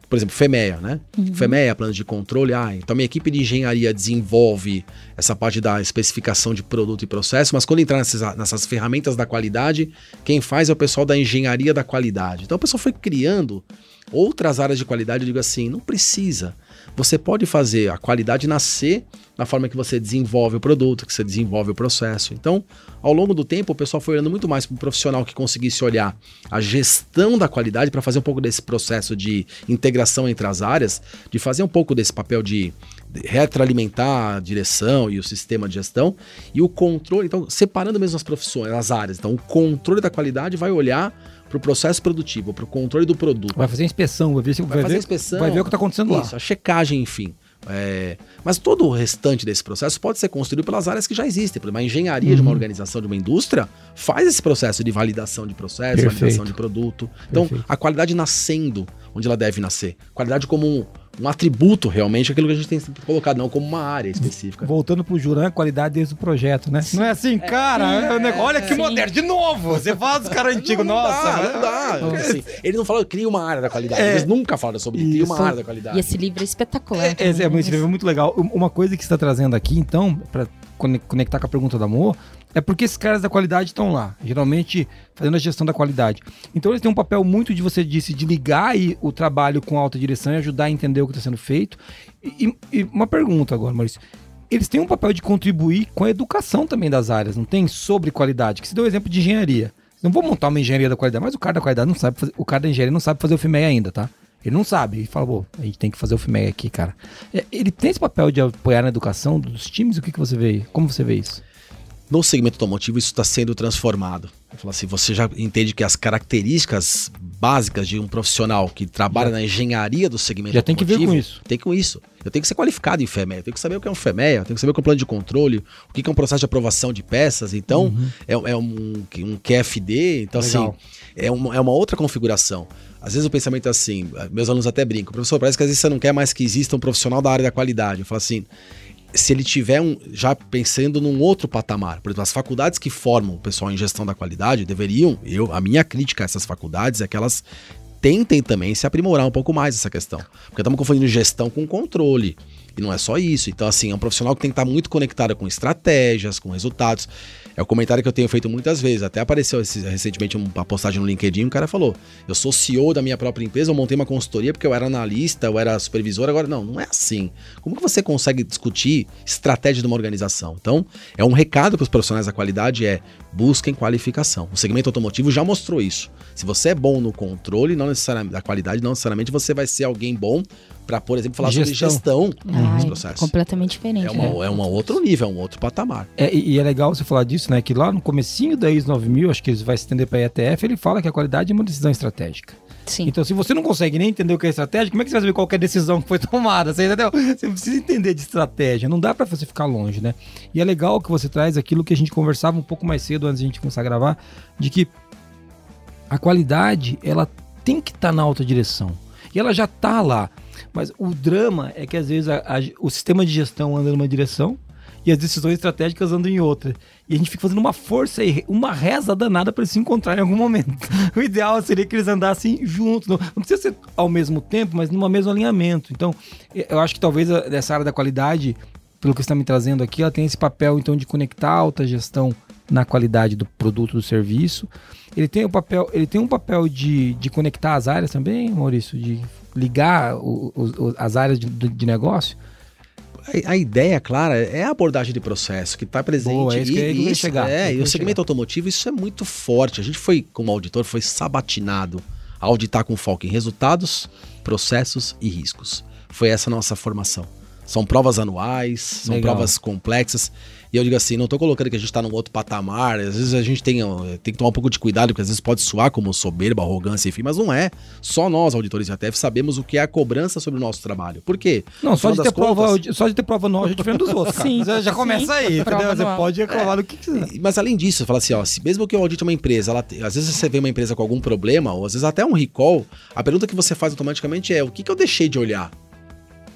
por exemplo, FEMEA, né? FEMEA, plano de controle. Então minha equipe de engenharia desenvolve essa parte da especificação de produto e processo, mas quando entrar nessas ferramentas da qualidade, quem faz é o pessoal da engenharia da qualidade. Então o pessoal foi criando outras áreas de qualidade. Eu digo assim, não precisa. Você pode fazer a qualidade nascer na forma que você desenvolve o produto, que você desenvolve o processo. Então, ao longo do tempo, o pessoal foi olhando muito mais para um profissional que conseguisse olhar a gestão da qualidade para fazer um pouco desse processo de integração entre as áreas, de fazer um pouco desse papel de retroalimentar a direção e o sistema de gestão e o controle. Então, separando mesmo as profissões, as áreas. Então, o controle da qualidade vai olhar para o processo produtivo, para o controle do produto. Vai fazer inspeção, vai ver o que está acontecendo lá. Isso, a checagem, enfim. Mas todo o restante desse processo pode ser construído pelas áreas que já existem. Por exemplo, a engenharia de uma organização, de uma indústria, faz esse processo de validação de processo, validação de produto. Então, a qualidade nascendo onde ela deve nascer. Qualidade como um atributo, realmente, aquilo que a gente tem sempre colocado, não como uma área específica. Voltando pro Juran, qualidade desde o projeto, né? Sim. Não é assim, cara? Olha que moderno, de novo! Você fala dos caras antigos, nossa! Não dá. Assim, ele não falou, cria uma área da qualidade. Eles nunca falaram sobre cria uma área da qualidade. E esse livro é espetacular. Esse livro é muito legal. Uma coisa que você está trazendo aqui, então, para conectar com a pergunta da Mo, é porque esses caras da qualidade estão lá, geralmente fazendo a gestão da qualidade. Então eles têm um papel muito, de você disse, de ligar aí o trabalho com a alta direção e ajudar a entender o que está sendo feito. E uma pergunta agora, Maurício. Eles têm um papel de contribuir com a educação também das áreas, não tem? Sobre qualidade, que você deu o exemplo de engenharia. Não vou montar uma engenharia da qualidade, mas o cara da qualidade não sabe fazer, o cara da engenharia não sabe fazer o FMEA ainda, tá? Ele não sabe, ele fala, a gente tem que fazer o FMEA aqui, cara. Ele tem esse papel de apoiar na educação dos times? O que você vê? Como você vê isso? No segmento automotivo, isso está sendo transformado. Eu falo assim, você já entende que as características básicas de um profissional que trabalha na engenharia do segmento automotivo... Já tem que ver com isso. Tem com isso. Eu tenho que ser qualificado em FMEA, eu tenho que saber o que é um FMEA, eu tenho que saber o que é um plano de controle, o que é um processo de aprovação de peças. Então, é um QFD, então legal. Assim, é uma outra configuração. Às vezes o pensamento é assim, meus alunos até brincam, professor, parece que às vezes você não quer mais que exista um profissional da área da qualidade. Eu falo assim... Se ele tiver já pensando num outro patamar, por exemplo, as faculdades que formam o pessoal em gestão da qualidade deveriam, a minha crítica a essas faculdades é que elas tentem também se aprimorar um pouco mais essa questão. Porque estamos confundindo gestão com controle. E não é só isso. Então, assim, é um profissional que tem que estar muito conectado com estratégias, com resultados. É o comentário que eu tenho feito muitas vezes. Até apareceu recentemente uma postagem no LinkedIn, um cara falou, eu sou CEO da minha própria empresa, eu montei uma consultoria porque eu era analista, eu era supervisor, agora não é assim. Como que você consegue discutir estratégia de uma organização? Então, é um recado para os profissionais da qualidade, busquem qualificação. O segmento automotivo já mostrou isso. Se você é bom no controle da qualidade, não necessariamente você vai ser alguém bom para, por exemplo, falar sobre gestão dos processos. Completamente diferente. É um outro nível, é um outro patamar. E é legal você falar disso, né? Que lá no comecinho da ISO 9000, acho que ele vai se estender para a ETF, ele fala que a qualidade é uma decisão estratégica. Sim. Então, se você não consegue nem entender o que é estratégia, como é que você vai saber qual que é a decisão que foi tomada? Você entendeu? Você precisa entender de estratégia, não dá para você ficar longe, né? E é legal que você traz aquilo que a gente conversava um pouco mais cedo, antes de a gente começar a gravar, de que a qualidade, ela tem que estar na alta direção. E ela já está lá. Mas o drama é que às vezes o sistema de gestão anda numa direção e as decisões estratégicas andam em outra. E a gente fica fazendo uma força e uma reza danada para eles se encontrarem em algum momento. O ideal seria que eles andassem juntos. Não precisa ser ao mesmo tempo, mas no mesmo alinhamento. Então, eu acho que talvez essa área da qualidade, pelo que você está me trazendo aqui, ela tem esse papel então de conectar a alta gestão na qualidade do produto, do serviço. Ele tem um papel de conectar as áreas também, Maurício, de ligar as áreas de negócio. A ideia, clara, é a abordagem de processo que está presente. Boa, é isso que eu ia chegar. E o segmento automotivo, isso é muito forte. A gente como auditor, foi sabatinado a auditar com foco em resultados, processos e riscos. Foi essa a nossa formação. São provas anuais, são provas complexas. E eu digo assim, não estou colocando que a gente está num outro patamar. Às vezes a gente tem que tomar um pouco de cuidado, porque às vezes pode soar como soberba, arrogância, enfim. Mas não é. Só nós, auditores de ATF, sabemos o que é a cobrança sobre o nosso trabalho. Por quê? Não, só de ter prova nova, a gente diferente dos outros, cara. Sim, já começa aí, entendeu? Você pode reclamar do que quiser. Mas além disso, fala assim, mesmo que eu audite uma empresa, às vezes você vê uma empresa com algum problema, ou às vezes até um recall, a pergunta que você faz automaticamente é, o que eu deixei de olhar?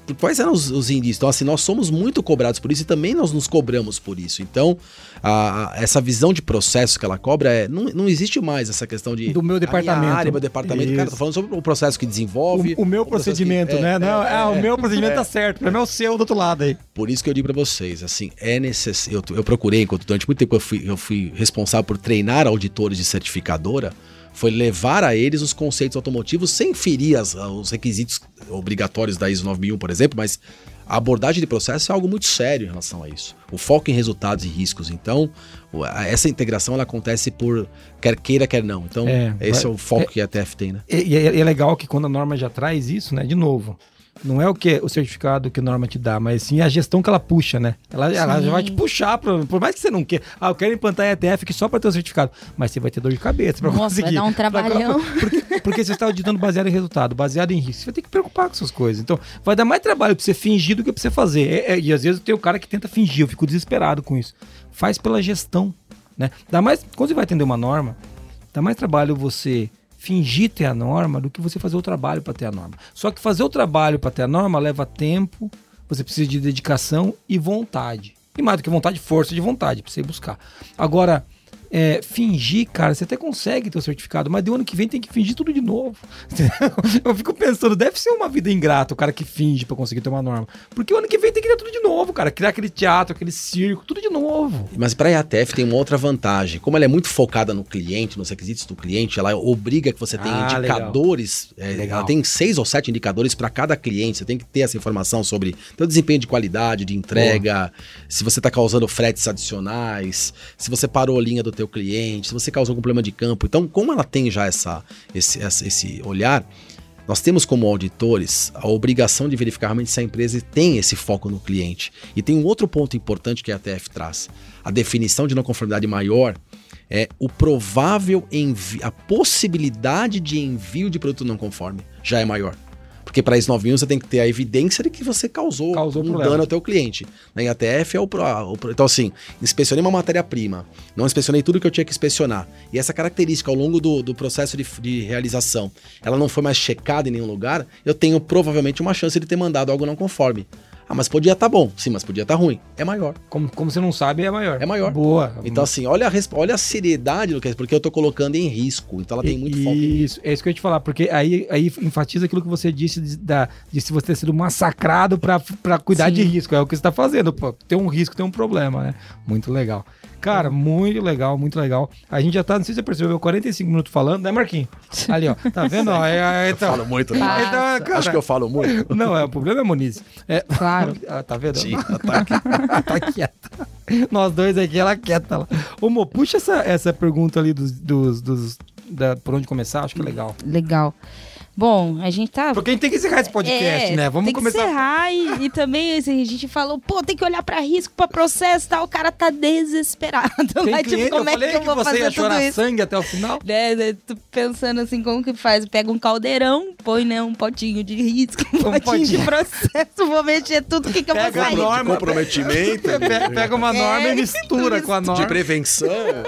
quais eram os indícios? Então, assim, nós somos muito cobrados por isso e também nós nos cobramos por isso. Então, essa visão de processo que ela cobra não existe mais essa questão de... Do meu departamento. Minha área, meu departamento. Isso. Cara, tô falando sobre o processo que desenvolve. O meu procedimento, né? O meu procedimento tá certo. O problema é o seu do outro lado aí. Por isso que eu digo pra vocês, assim, é necessário... Eu procurei, durante muito tempo eu fui responsável por treinar auditores de certificadora, foi levar a eles os conceitos automotivos sem ferir os requisitos obrigatórios da ISO 9001, por exemplo, mas a abordagem de processo é algo muito sério em relação a isso. O foco em resultados e riscos. Então, essa integração ela acontece por quer queira, quer não. Então, esse é o foco que a ETF tem, né? E é legal que quando a norma já traz isso, né? De novo, não é o certificado que a norma te dá, mas sim a gestão que ela puxa, né? Ela já vai te puxar, por mais que você não queira. Eu quero implantar ETF aqui só para ter o certificado. Mas você vai ter dor de cabeça para conseguir. Vai dar um trabalhão. Porque você está auditando baseado em resultado, baseado em risco. Você vai ter que preocupar com essas coisas. Então, vai dar mais trabalho para você fingir do que para você fazer. E às vezes tem o cara que tenta fingir, eu fico desesperado com isso. Faz pela gestão, né? Quando você vai atender uma norma, dá mais trabalho você fingir ter a norma do que você fazer o trabalho para ter a norma. Só que fazer o trabalho para ter a norma leva tempo, você precisa de dedicação e vontade. E mais do que vontade, força de vontade para você ir buscar. Agora, fingir, cara, você até consegue ter o certificado, mas do ano que vem tem que fingir tudo de novo. Eu fico pensando, deve ser uma vida ingrata o cara que finge pra conseguir ter uma norma. Porque o ano que vem tem que ter tudo de novo, cara. Criar aquele teatro, aquele circo, tudo de novo. Mas pra ETF tem uma outra vantagem. Como ela é muito focada no cliente, nos requisitos do cliente, ela obriga que você tenha indicadores. Ela tem 6 ou 7 indicadores para cada cliente. Você tem que ter essa informação sobre o desempenho de qualidade, de entrega, se você tá causando fretes adicionais, se você parou a linha do teu cliente, se você causou algum problema de campo. Então, como ela tem já esse olhar, nós temos como auditores a obrigação de verificar realmente se a empresa tem esse foco no cliente. E tem um outro ponto importante que a ETF traz. A definição de não conformidade maior é o provável envio, a possibilidade de envio de produto não conforme já é maior. Porque para ISO 9001 você tem que ter a evidência de que você causou um dano ao teu cliente. Na ETF então assim, inspecionei uma matéria-prima, não inspecionei tudo que eu tinha que inspecionar. E essa característica ao longo do processo de realização, ela não foi mais checada em nenhum lugar, eu tenho provavelmente uma chance de ter mandado algo não conforme. Mas podia estar bom. Sim, mas podia estar ruim. É maior. Como você não sabe, é maior. É maior. Boa. Então, assim, olha a seriedade do que é, porque eu tô colocando em risco. Então, ela tem muito foco em risco. É isso que eu ia te falar, porque aí enfatiza aquilo que você disse de se você ter sido massacrado pra cuidar de risco. É o que você tá fazendo. Pô, tem um risco, tem um problema, né? Muito legal. Cara, muito legal, muito legal. A gente já tá, não sei se você percebeu, 45 minutos falando, né, Marquinhos? Ali, ó. Tá vendo? Então, eu falo muito, né? Então, cara, acho que eu falo muito. Não, o problema é Muniz. Claro. Tá vendo? Sim, tá quieta. Nós dois aqui, ela quieta lá. Ô, Mo, puxa essa pergunta ali por onde começar, acho que é legal. Legal. Bom, a gente tá... Porque a gente tem que encerrar esse podcast, né? Vamos começar. Tem que encerrar e também assim, a gente falou, tem que olhar pra risco, pra processo e tal, o cara tá desesperado. Tem mas, cliente, como é que eu vou fazer tudo chorar isso? sangue até o final? Tô pensando assim, como que faz? Pega um caldeirão, põe, né, um potinho de risco, um potinho de processo, vou mexer tudo, o que eu vou sair? Norma, de comprometimento. Pega uma norma e mistura com a norma. De prevenção.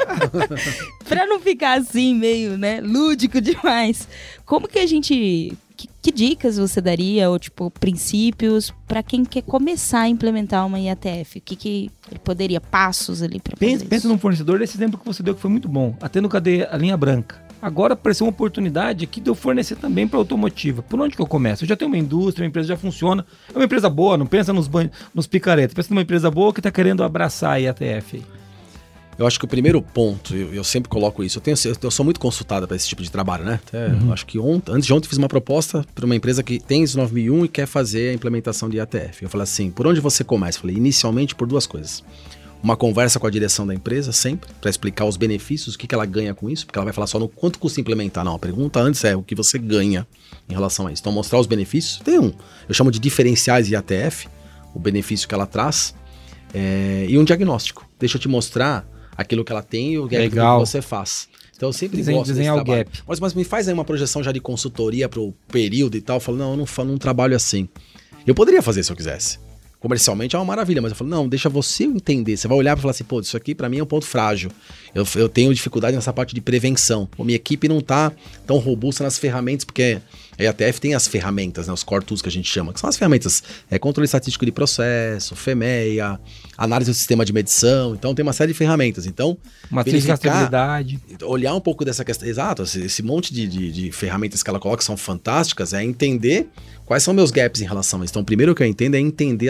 Pra não ficar assim, meio, né, lúdico demais. Como que a gente... Que dicas você daria, ou tipo, princípios, para quem quer começar a implementar uma IATF? O que ele poderia, passos ali para fazer isso? Pensa num fornecedor, desse exemplo que você deu que foi muito bom. Até no Cadê a linha branca. Agora apareceu uma oportunidade aqui de eu fornecer também para automotiva. Por onde que eu começo? Eu já tenho uma indústria, a empresa já funciona. É uma empresa boa, não pensa nos picaretas. Pensa numa empresa boa que está querendo abraçar a IATF. Eu acho que o primeiro ponto, eu sempre coloco isso, eu sou muito consultado para esse tipo de trabalho, né? Eu acho que antes de ontem eu fiz uma proposta para uma empresa que tem ISO 9001 e quer fazer a implementação de IATF. Eu falei assim, por onde você começa? Eu falei, inicialmente por 2 coisas. Uma conversa com a direção da empresa, sempre, para explicar os benefícios, o que ela ganha com isso, porque ela vai falar só no quanto custa implementar. Não, a pergunta antes é o que você ganha em relação a isso. Então, mostrar os benefícios. Tem eu chamo de diferenciais IATF, o benefício que ela traz, e um diagnóstico. Deixa eu te mostrar aquilo que ela tem e o gap que você faz. Então eu sempre gosto desse trabalho. O gap. Mas me faz aí uma projeção já de consultoria para o período e tal. Eu falo, não, eu não trabalho assim. Eu poderia fazer se eu quisesse. Comercialmente é uma maravilha, mas eu falo, não, deixa você entender. Você vai olhar e falar assim, pô, isso aqui pra mim é um ponto frágil. Eu tenho dificuldade nessa parte de prevenção. Pô, minha equipe não tá tão robusta nas ferramentas, porque a IATF tem as ferramentas, né, os core tools que a gente chama, que são as ferramentas, controle estatístico de processo, FEMEA, análise do sistema de medição, então tem uma série de ferramentas. Então, matriz de rastreabilidade. Olhar um pouco dessa questão, exato, esse monte de ferramentas que ela coloca são fantásticas, é entender quais são meus gaps em relação a isso. Então, primeiro que eu entendo é entender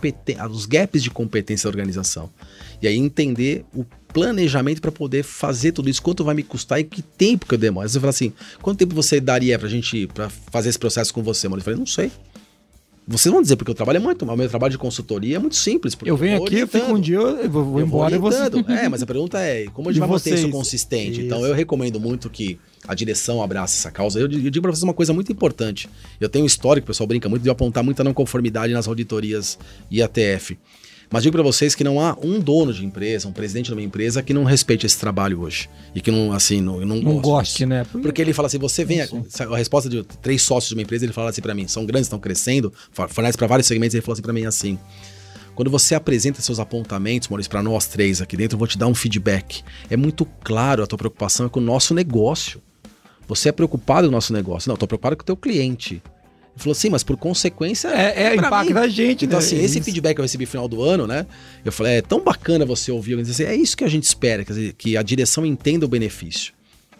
os gaps de competência da organização. E aí entender o planejamento para poder fazer tudo isso, quanto vai me custar e que tempo que eu demoro. Você fala assim, quanto tempo você daria pra fazer esse processo com você, mano? Eu falei, não sei. Vocês vão dizer, porque eu trabalho muito, mas o meu trabalho de consultoria é muito simples. Eu venho aqui, eu fico um dia, eu vou embora e você... Mas a pergunta é, como a gente vai manter isso consistente? Isso. Então eu recomendo muito que a direção abrace essa causa. Eu digo para vocês uma coisa muito importante. Eu tenho um histórico, o pessoal brinca muito, de apontar muita não conformidade nas auditorias IATF. Mas digo para vocês que não há um dono de empresa, um presidente de uma empresa que não respeite esse trabalho hoje. E que não, assim, não goste, né? Porque ele fala assim, você vem... A resposta de 3 sócios de uma empresa, ele fala assim para mim, são grandes, estão crescendo, fornece para vários segmentos, ele falou assim para mim assim, quando você apresenta seus apontamentos, Maurício, para nós 3 aqui dentro, eu vou te dar um feedback. É muito claro, a tua preocupação é com o nosso negócio. Você é preocupado com o nosso negócio. Não, eu tô preocupado com o teu cliente. Ele falou assim, mas por consequência... impacta da gente, então, né? assim, esse feedback que eu recebi no final do ano, né? Eu falei, é tão bacana você ouvir. Eu disse, é isso que a gente espera, quer dizer, que a direção entenda o benefício.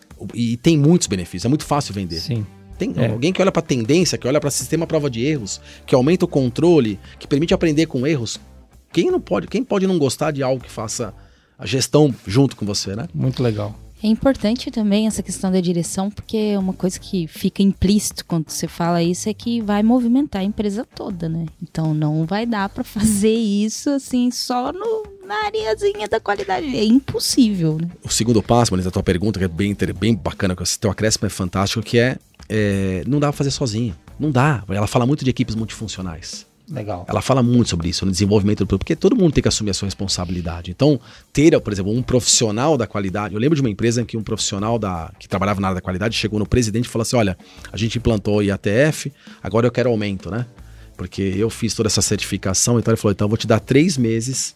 E tem muitos benefícios, é muito fácil vender. Sim. Tem alguém que olha para tendência, que olha para sistema prova de erros, que aumenta o controle, que permite aprender com erros. Quem pode não gostar de algo que faça a gestão junto com você, né? Muito legal. É importante também essa questão da direção, porque uma coisa que fica implícito quando você fala isso é que vai movimentar a empresa toda, né? Então não vai dar para fazer isso assim só na areazinha da qualidade. É impossível, né? O segundo passo, Marisa, a tua pergunta, que é bem bacana, que o teu acréscimo é fantástico, que não dá pra fazer sozinho. Não dá. Ela fala muito de equipes multifuncionais. Legal. Ela fala muito sobre isso, no desenvolvimento do produto, porque todo mundo tem que assumir a sua responsabilidade. Então, ter, por exemplo, um profissional da qualidade... Eu lembro de uma empresa em que um profissional que trabalhava na área da qualidade chegou no presidente e falou assim, olha, a gente implantou IATF, agora eu quero aumento, né? Porque eu fiz toda essa certificação, então ele falou, então eu vou te dar 3 meses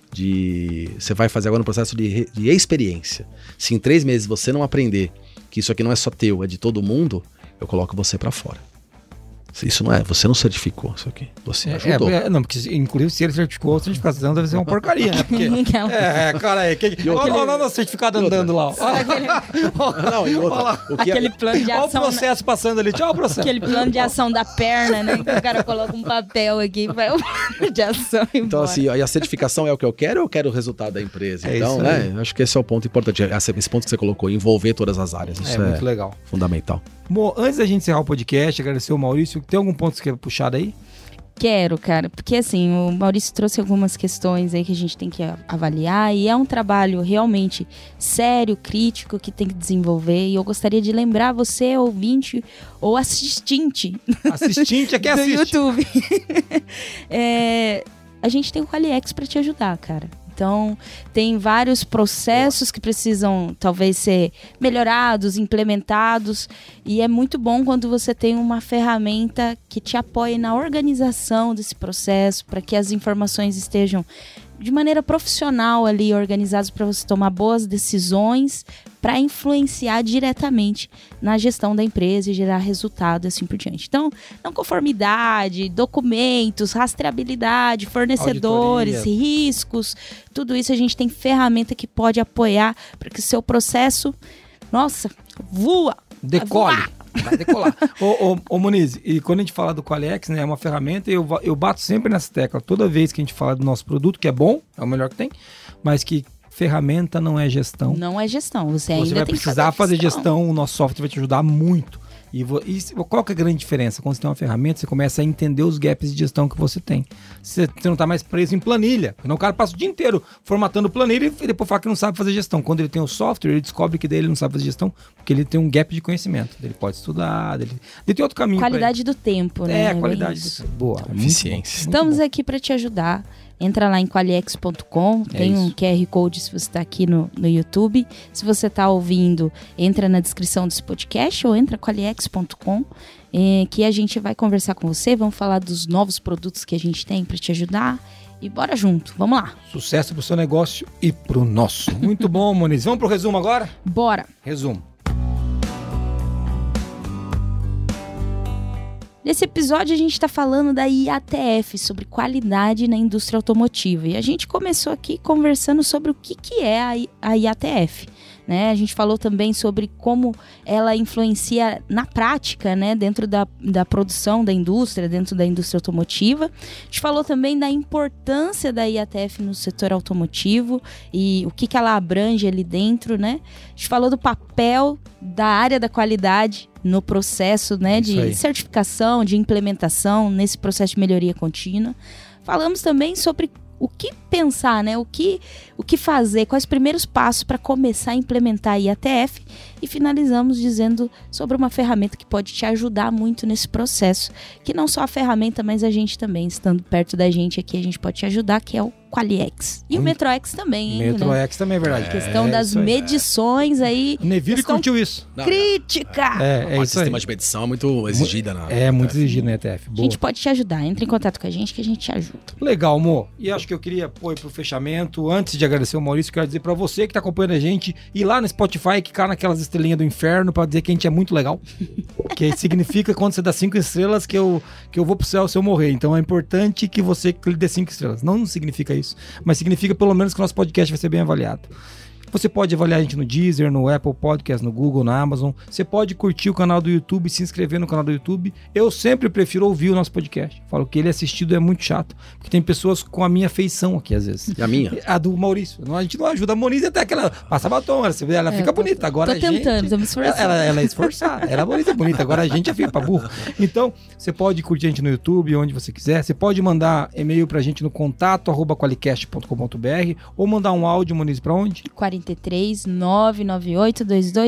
você vai fazer agora um processo de experiência. Se em 3 meses você não aprender que isso aqui não é só teu, é de todo mundo, eu coloco você pra fora. Isso não é, você não certificou isso aqui, você ajudou. Não, porque inclusive se ele certificou, a certificação deve ser uma porcaria, né? Porque, cara, olha o certificado andando lá. Aquele plano de ação. Olha o processo passando ali, tchau o processo. Aquele plano de ação da perna, né? Que o cara coloca um papel aqui, vai o plano de ação embora. Então assim, a certificação é o que eu quero ou eu quero o resultado da empresa? Então, né, acho que esse é o ponto importante, esse ponto que você colocou, envolver todas as áreas, isso é muito legal. Fundamental. Mo, antes da gente encerrar o podcast, agradecer o Maurício, tem algum ponto que você quer puxar daí? Quero, cara, porque assim, o Maurício trouxe algumas questões aí que a gente tem que avaliar e é um trabalho realmente sério, crítico, que tem que desenvolver e eu gostaria de lembrar você, ouvinte ou assistente. Assistente é quem assiste. Do YouTube. A gente tem o QualiX para te ajudar, cara. Então, tem vários processos que precisam, talvez, ser melhorados, implementados. E é muito bom quando você tem uma ferramenta que te apoie na organização desse processo, para que as informações estejam de maneira profissional ali, organizadas para você tomar boas decisões, para influenciar diretamente na gestão da empresa e gerar resultado e assim por diante. Então, não conformidade, documentos, rastreabilidade, fornecedores, auditoria, riscos, tudo isso a gente tem ferramenta que pode apoiar para que o seu processo, voa! Decole! Vai decolar. Ô Muniz, e quando a gente fala do QualiX, né, é uma ferramenta, eu bato sempre nessa tecla, toda vez que a gente fala do nosso produto, que é bom, é o melhor que tem, mas que ferramenta não é gestão. Não é gestão, você ainda vai tem precisar fazer gestão, o nosso software vai te ajudar muito. E qual que é a grande diferença? Quando você tem uma ferramenta, você começa a entender os gaps de gestão que você tem. Você não está mais preso em planilha. Então o cara passa o dia inteiro formatando planilha e depois fala que não sabe fazer gestão. Quando ele tem o software, ele descobre que daí ele não sabe fazer gestão porque ele tem um gap de conhecimento. Ele pode estudar, ele tem outro caminho. Qualidade do tempo, né? A qualidade do tempo. Boa. Eficiência. Estamos aqui para te ajudar. Entra lá em qualiex.com, tem um QR Code se você está aqui no YouTube. Se você está ouvindo, entra na descrição desse podcast ou entra qualiex.com que a gente vai conversar com você, vamos falar dos novos produtos que a gente tem para te ajudar. E bora junto, vamos lá. Sucesso pro seu negócio e pro nosso. Muito bom, Moniz. Vamos pro resumo agora? Bora. Resumo. Nesse episódio a gente está falando da IATF, sobre qualidade na indústria automotiva. E a gente começou aqui conversando sobre o que é a IATF. Né? A gente falou também sobre como ela influencia na prática, né? Dentro da produção da indústria, dentro da indústria automotiva. A gente falou também da importância da IATF no setor automotivo e o que ela abrange ali dentro. Né? A gente falou do papel da área da qualidade no processo, né, de certificação, de implementação, nesse processo de melhoria contínua. Falamos também sobre o que pensar, né, o que fazer, quais os primeiros passos para começar a implementar a IATF, e finalizamos dizendo sobre uma ferramenta que pode te ajudar muito nesse processo, que não só a ferramenta, mas a gente também, estando perto da gente aqui, a gente pode te ajudar, que é o QualiX. E o MetroX também, hein? MetroX também é verdade. A questão das medições aí. O Neville curtiu isso. Crítica! O sistema de medição é muito exigida na muito exigido na IATF. A gente pode te ajudar. Entre em contato com a gente que a gente te ajuda. Legal, amor. E acho que eu queria pôr pro fechamento. Antes de agradecer o Maurício, quero dizer pra você que tá acompanhando a gente, ir lá no Spotify, clicar naquelas estrelinhas do inferno pra dizer que a gente é muito legal. Que significa quando você dá 5 estrelas que eu vou pro céu se eu morrer. Então é importante que você dê 5 estrelas. Não significa isso, mas significa pelo menos que o nosso podcast vai ser bem avaliado. Você pode avaliar a gente no Deezer, no Apple Podcast, no Google, na Amazon. Você pode curtir o canal do YouTube, se inscrever no canal do YouTube. Eu sempre prefiro ouvir o nosso podcast. Falo que ele assistido é muito chato, porque tem pessoas com a minha feição aqui, às vezes. E a minha? A do Maurício. A gente não ajuda a Moniz até que ela passa batom, ela fica bonita. Agora tô tentando, tô me esforçando. Ela é esforçada, ela é bonita, é bonita. Agora a gente é feio pra burro. Então, você pode curtir a gente no YouTube, onde você quiser. Você pode mandar e-mail pra gente no contato@qualicast.com.br ou mandar um áudio, Moniz, pra onde? 43 998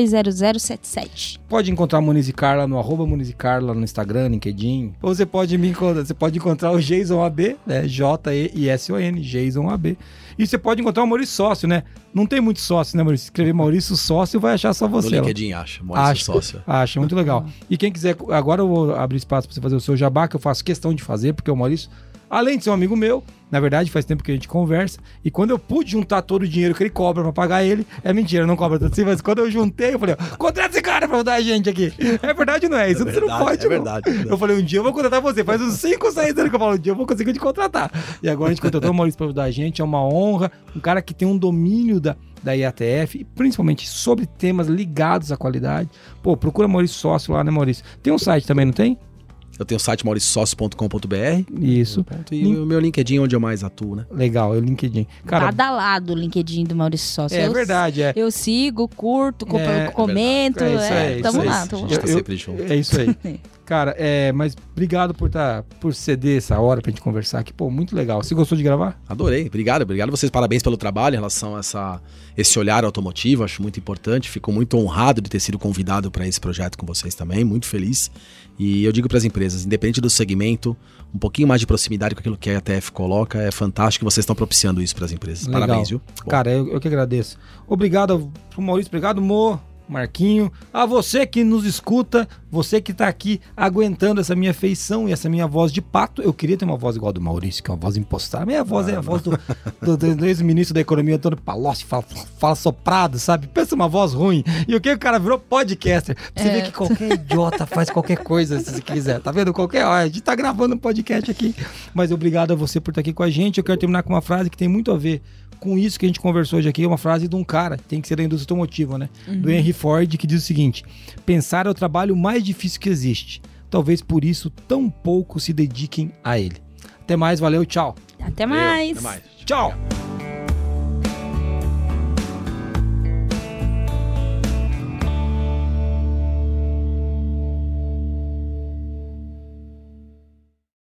220077. Pode encontrar a Moniz e Carla no @Moniz e Carla no Instagram, LinkedIn. Ou você pode encontrar o Jason AB, né? J-E-I-S-O-N, Jason AB. E você pode encontrar o Maurício Sócio, né? Não tem muito sócio, né, Maurício? Se escrever Maurício Sócio, vai achar só você. No LinkedIn Maurício Sócio. Acha, muito legal. E quem quiser, agora eu vou abrir espaço para você fazer o seu jabá, que eu faço questão de fazer, porque o Maurício, além de ser um amigo meu, na verdade faz tempo que a gente conversa, e quando eu pude juntar todo o dinheiro que ele cobra pra pagar ele, é mentira, não cobra tanto assim, mas quando eu juntei, eu falei, contrata esse cara pra ajudar a gente aqui. É verdade, não é? Isso você não pode, não. Verdade. Eu falei, um dia eu vou contratar você, faz uns 5, 6 anos que eu falo, um dia eu vou conseguir te contratar. E agora a gente contratou o Maurício pra ajudar a gente, é uma honra, um cara que tem um domínio da IATF, principalmente sobre temas ligados à qualidade. Pô, procura Maurício Sócio lá, né, Maurício? Tem um site também, não tem? Eu tenho o site mauriciosócio.com.br. Isso. E o meu LinkedIn, onde eu mais atuo, né? Legal, é o LinkedIn. Cara, badalado o LinkedIn do Maurício Sócio. É verdade, é. Eu sigo, curto, comento. Tamo lá. A gente tá sempre junto. É isso aí. Cara, mas obrigado por ceder essa hora pra gente conversar aqui. Pô, muito legal. Você gostou de gravar? Adorei. Obrigado vocês. Parabéns pelo trabalho em relação a esse olhar automotivo. Acho muito importante. Fico muito honrado de ter sido convidado para esse projeto com vocês também. Muito feliz. E eu digo para as empresas, independente do segmento, um pouquinho mais de proximidade com aquilo que a IATF coloca. É fantástico que vocês estão propiciando isso para as empresas. Legal. Parabéns, viu? Bom. Cara, eu que agradeço. Obrigado pro Maurício. Obrigado, Mo. Marquinho, a você que nos escuta, você que tá aqui aguentando essa minha feição e essa minha voz de pato. Eu queria ter uma voz igual a do Maurício, que é uma voz impostada. A minha voz é a voz do ex-ministro da Economia, Antônio Palocci, fala soprado, sabe? Pensa uma voz ruim. E o que o cara virou podcaster. Pra você ver que qualquer idiota faz qualquer coisa, se você quiser. Tá vendo? A gente tá gravando um podcast aqui. Mas obrigado a você por estar aqui com a gente. Eu quero terminar com uma frase que tem muito a ver com isso que a gente conversou hoje aqui. É uma frase de um cara, tem que ser da indústria automotiva, né? Do Henry Ford, que diz o seguinte: pensar é o trabalho mais difícil que existe. Talvez por isso tão pouco se dediquem a ele. Até mais, valeu, tchau. Até mais. Tchau.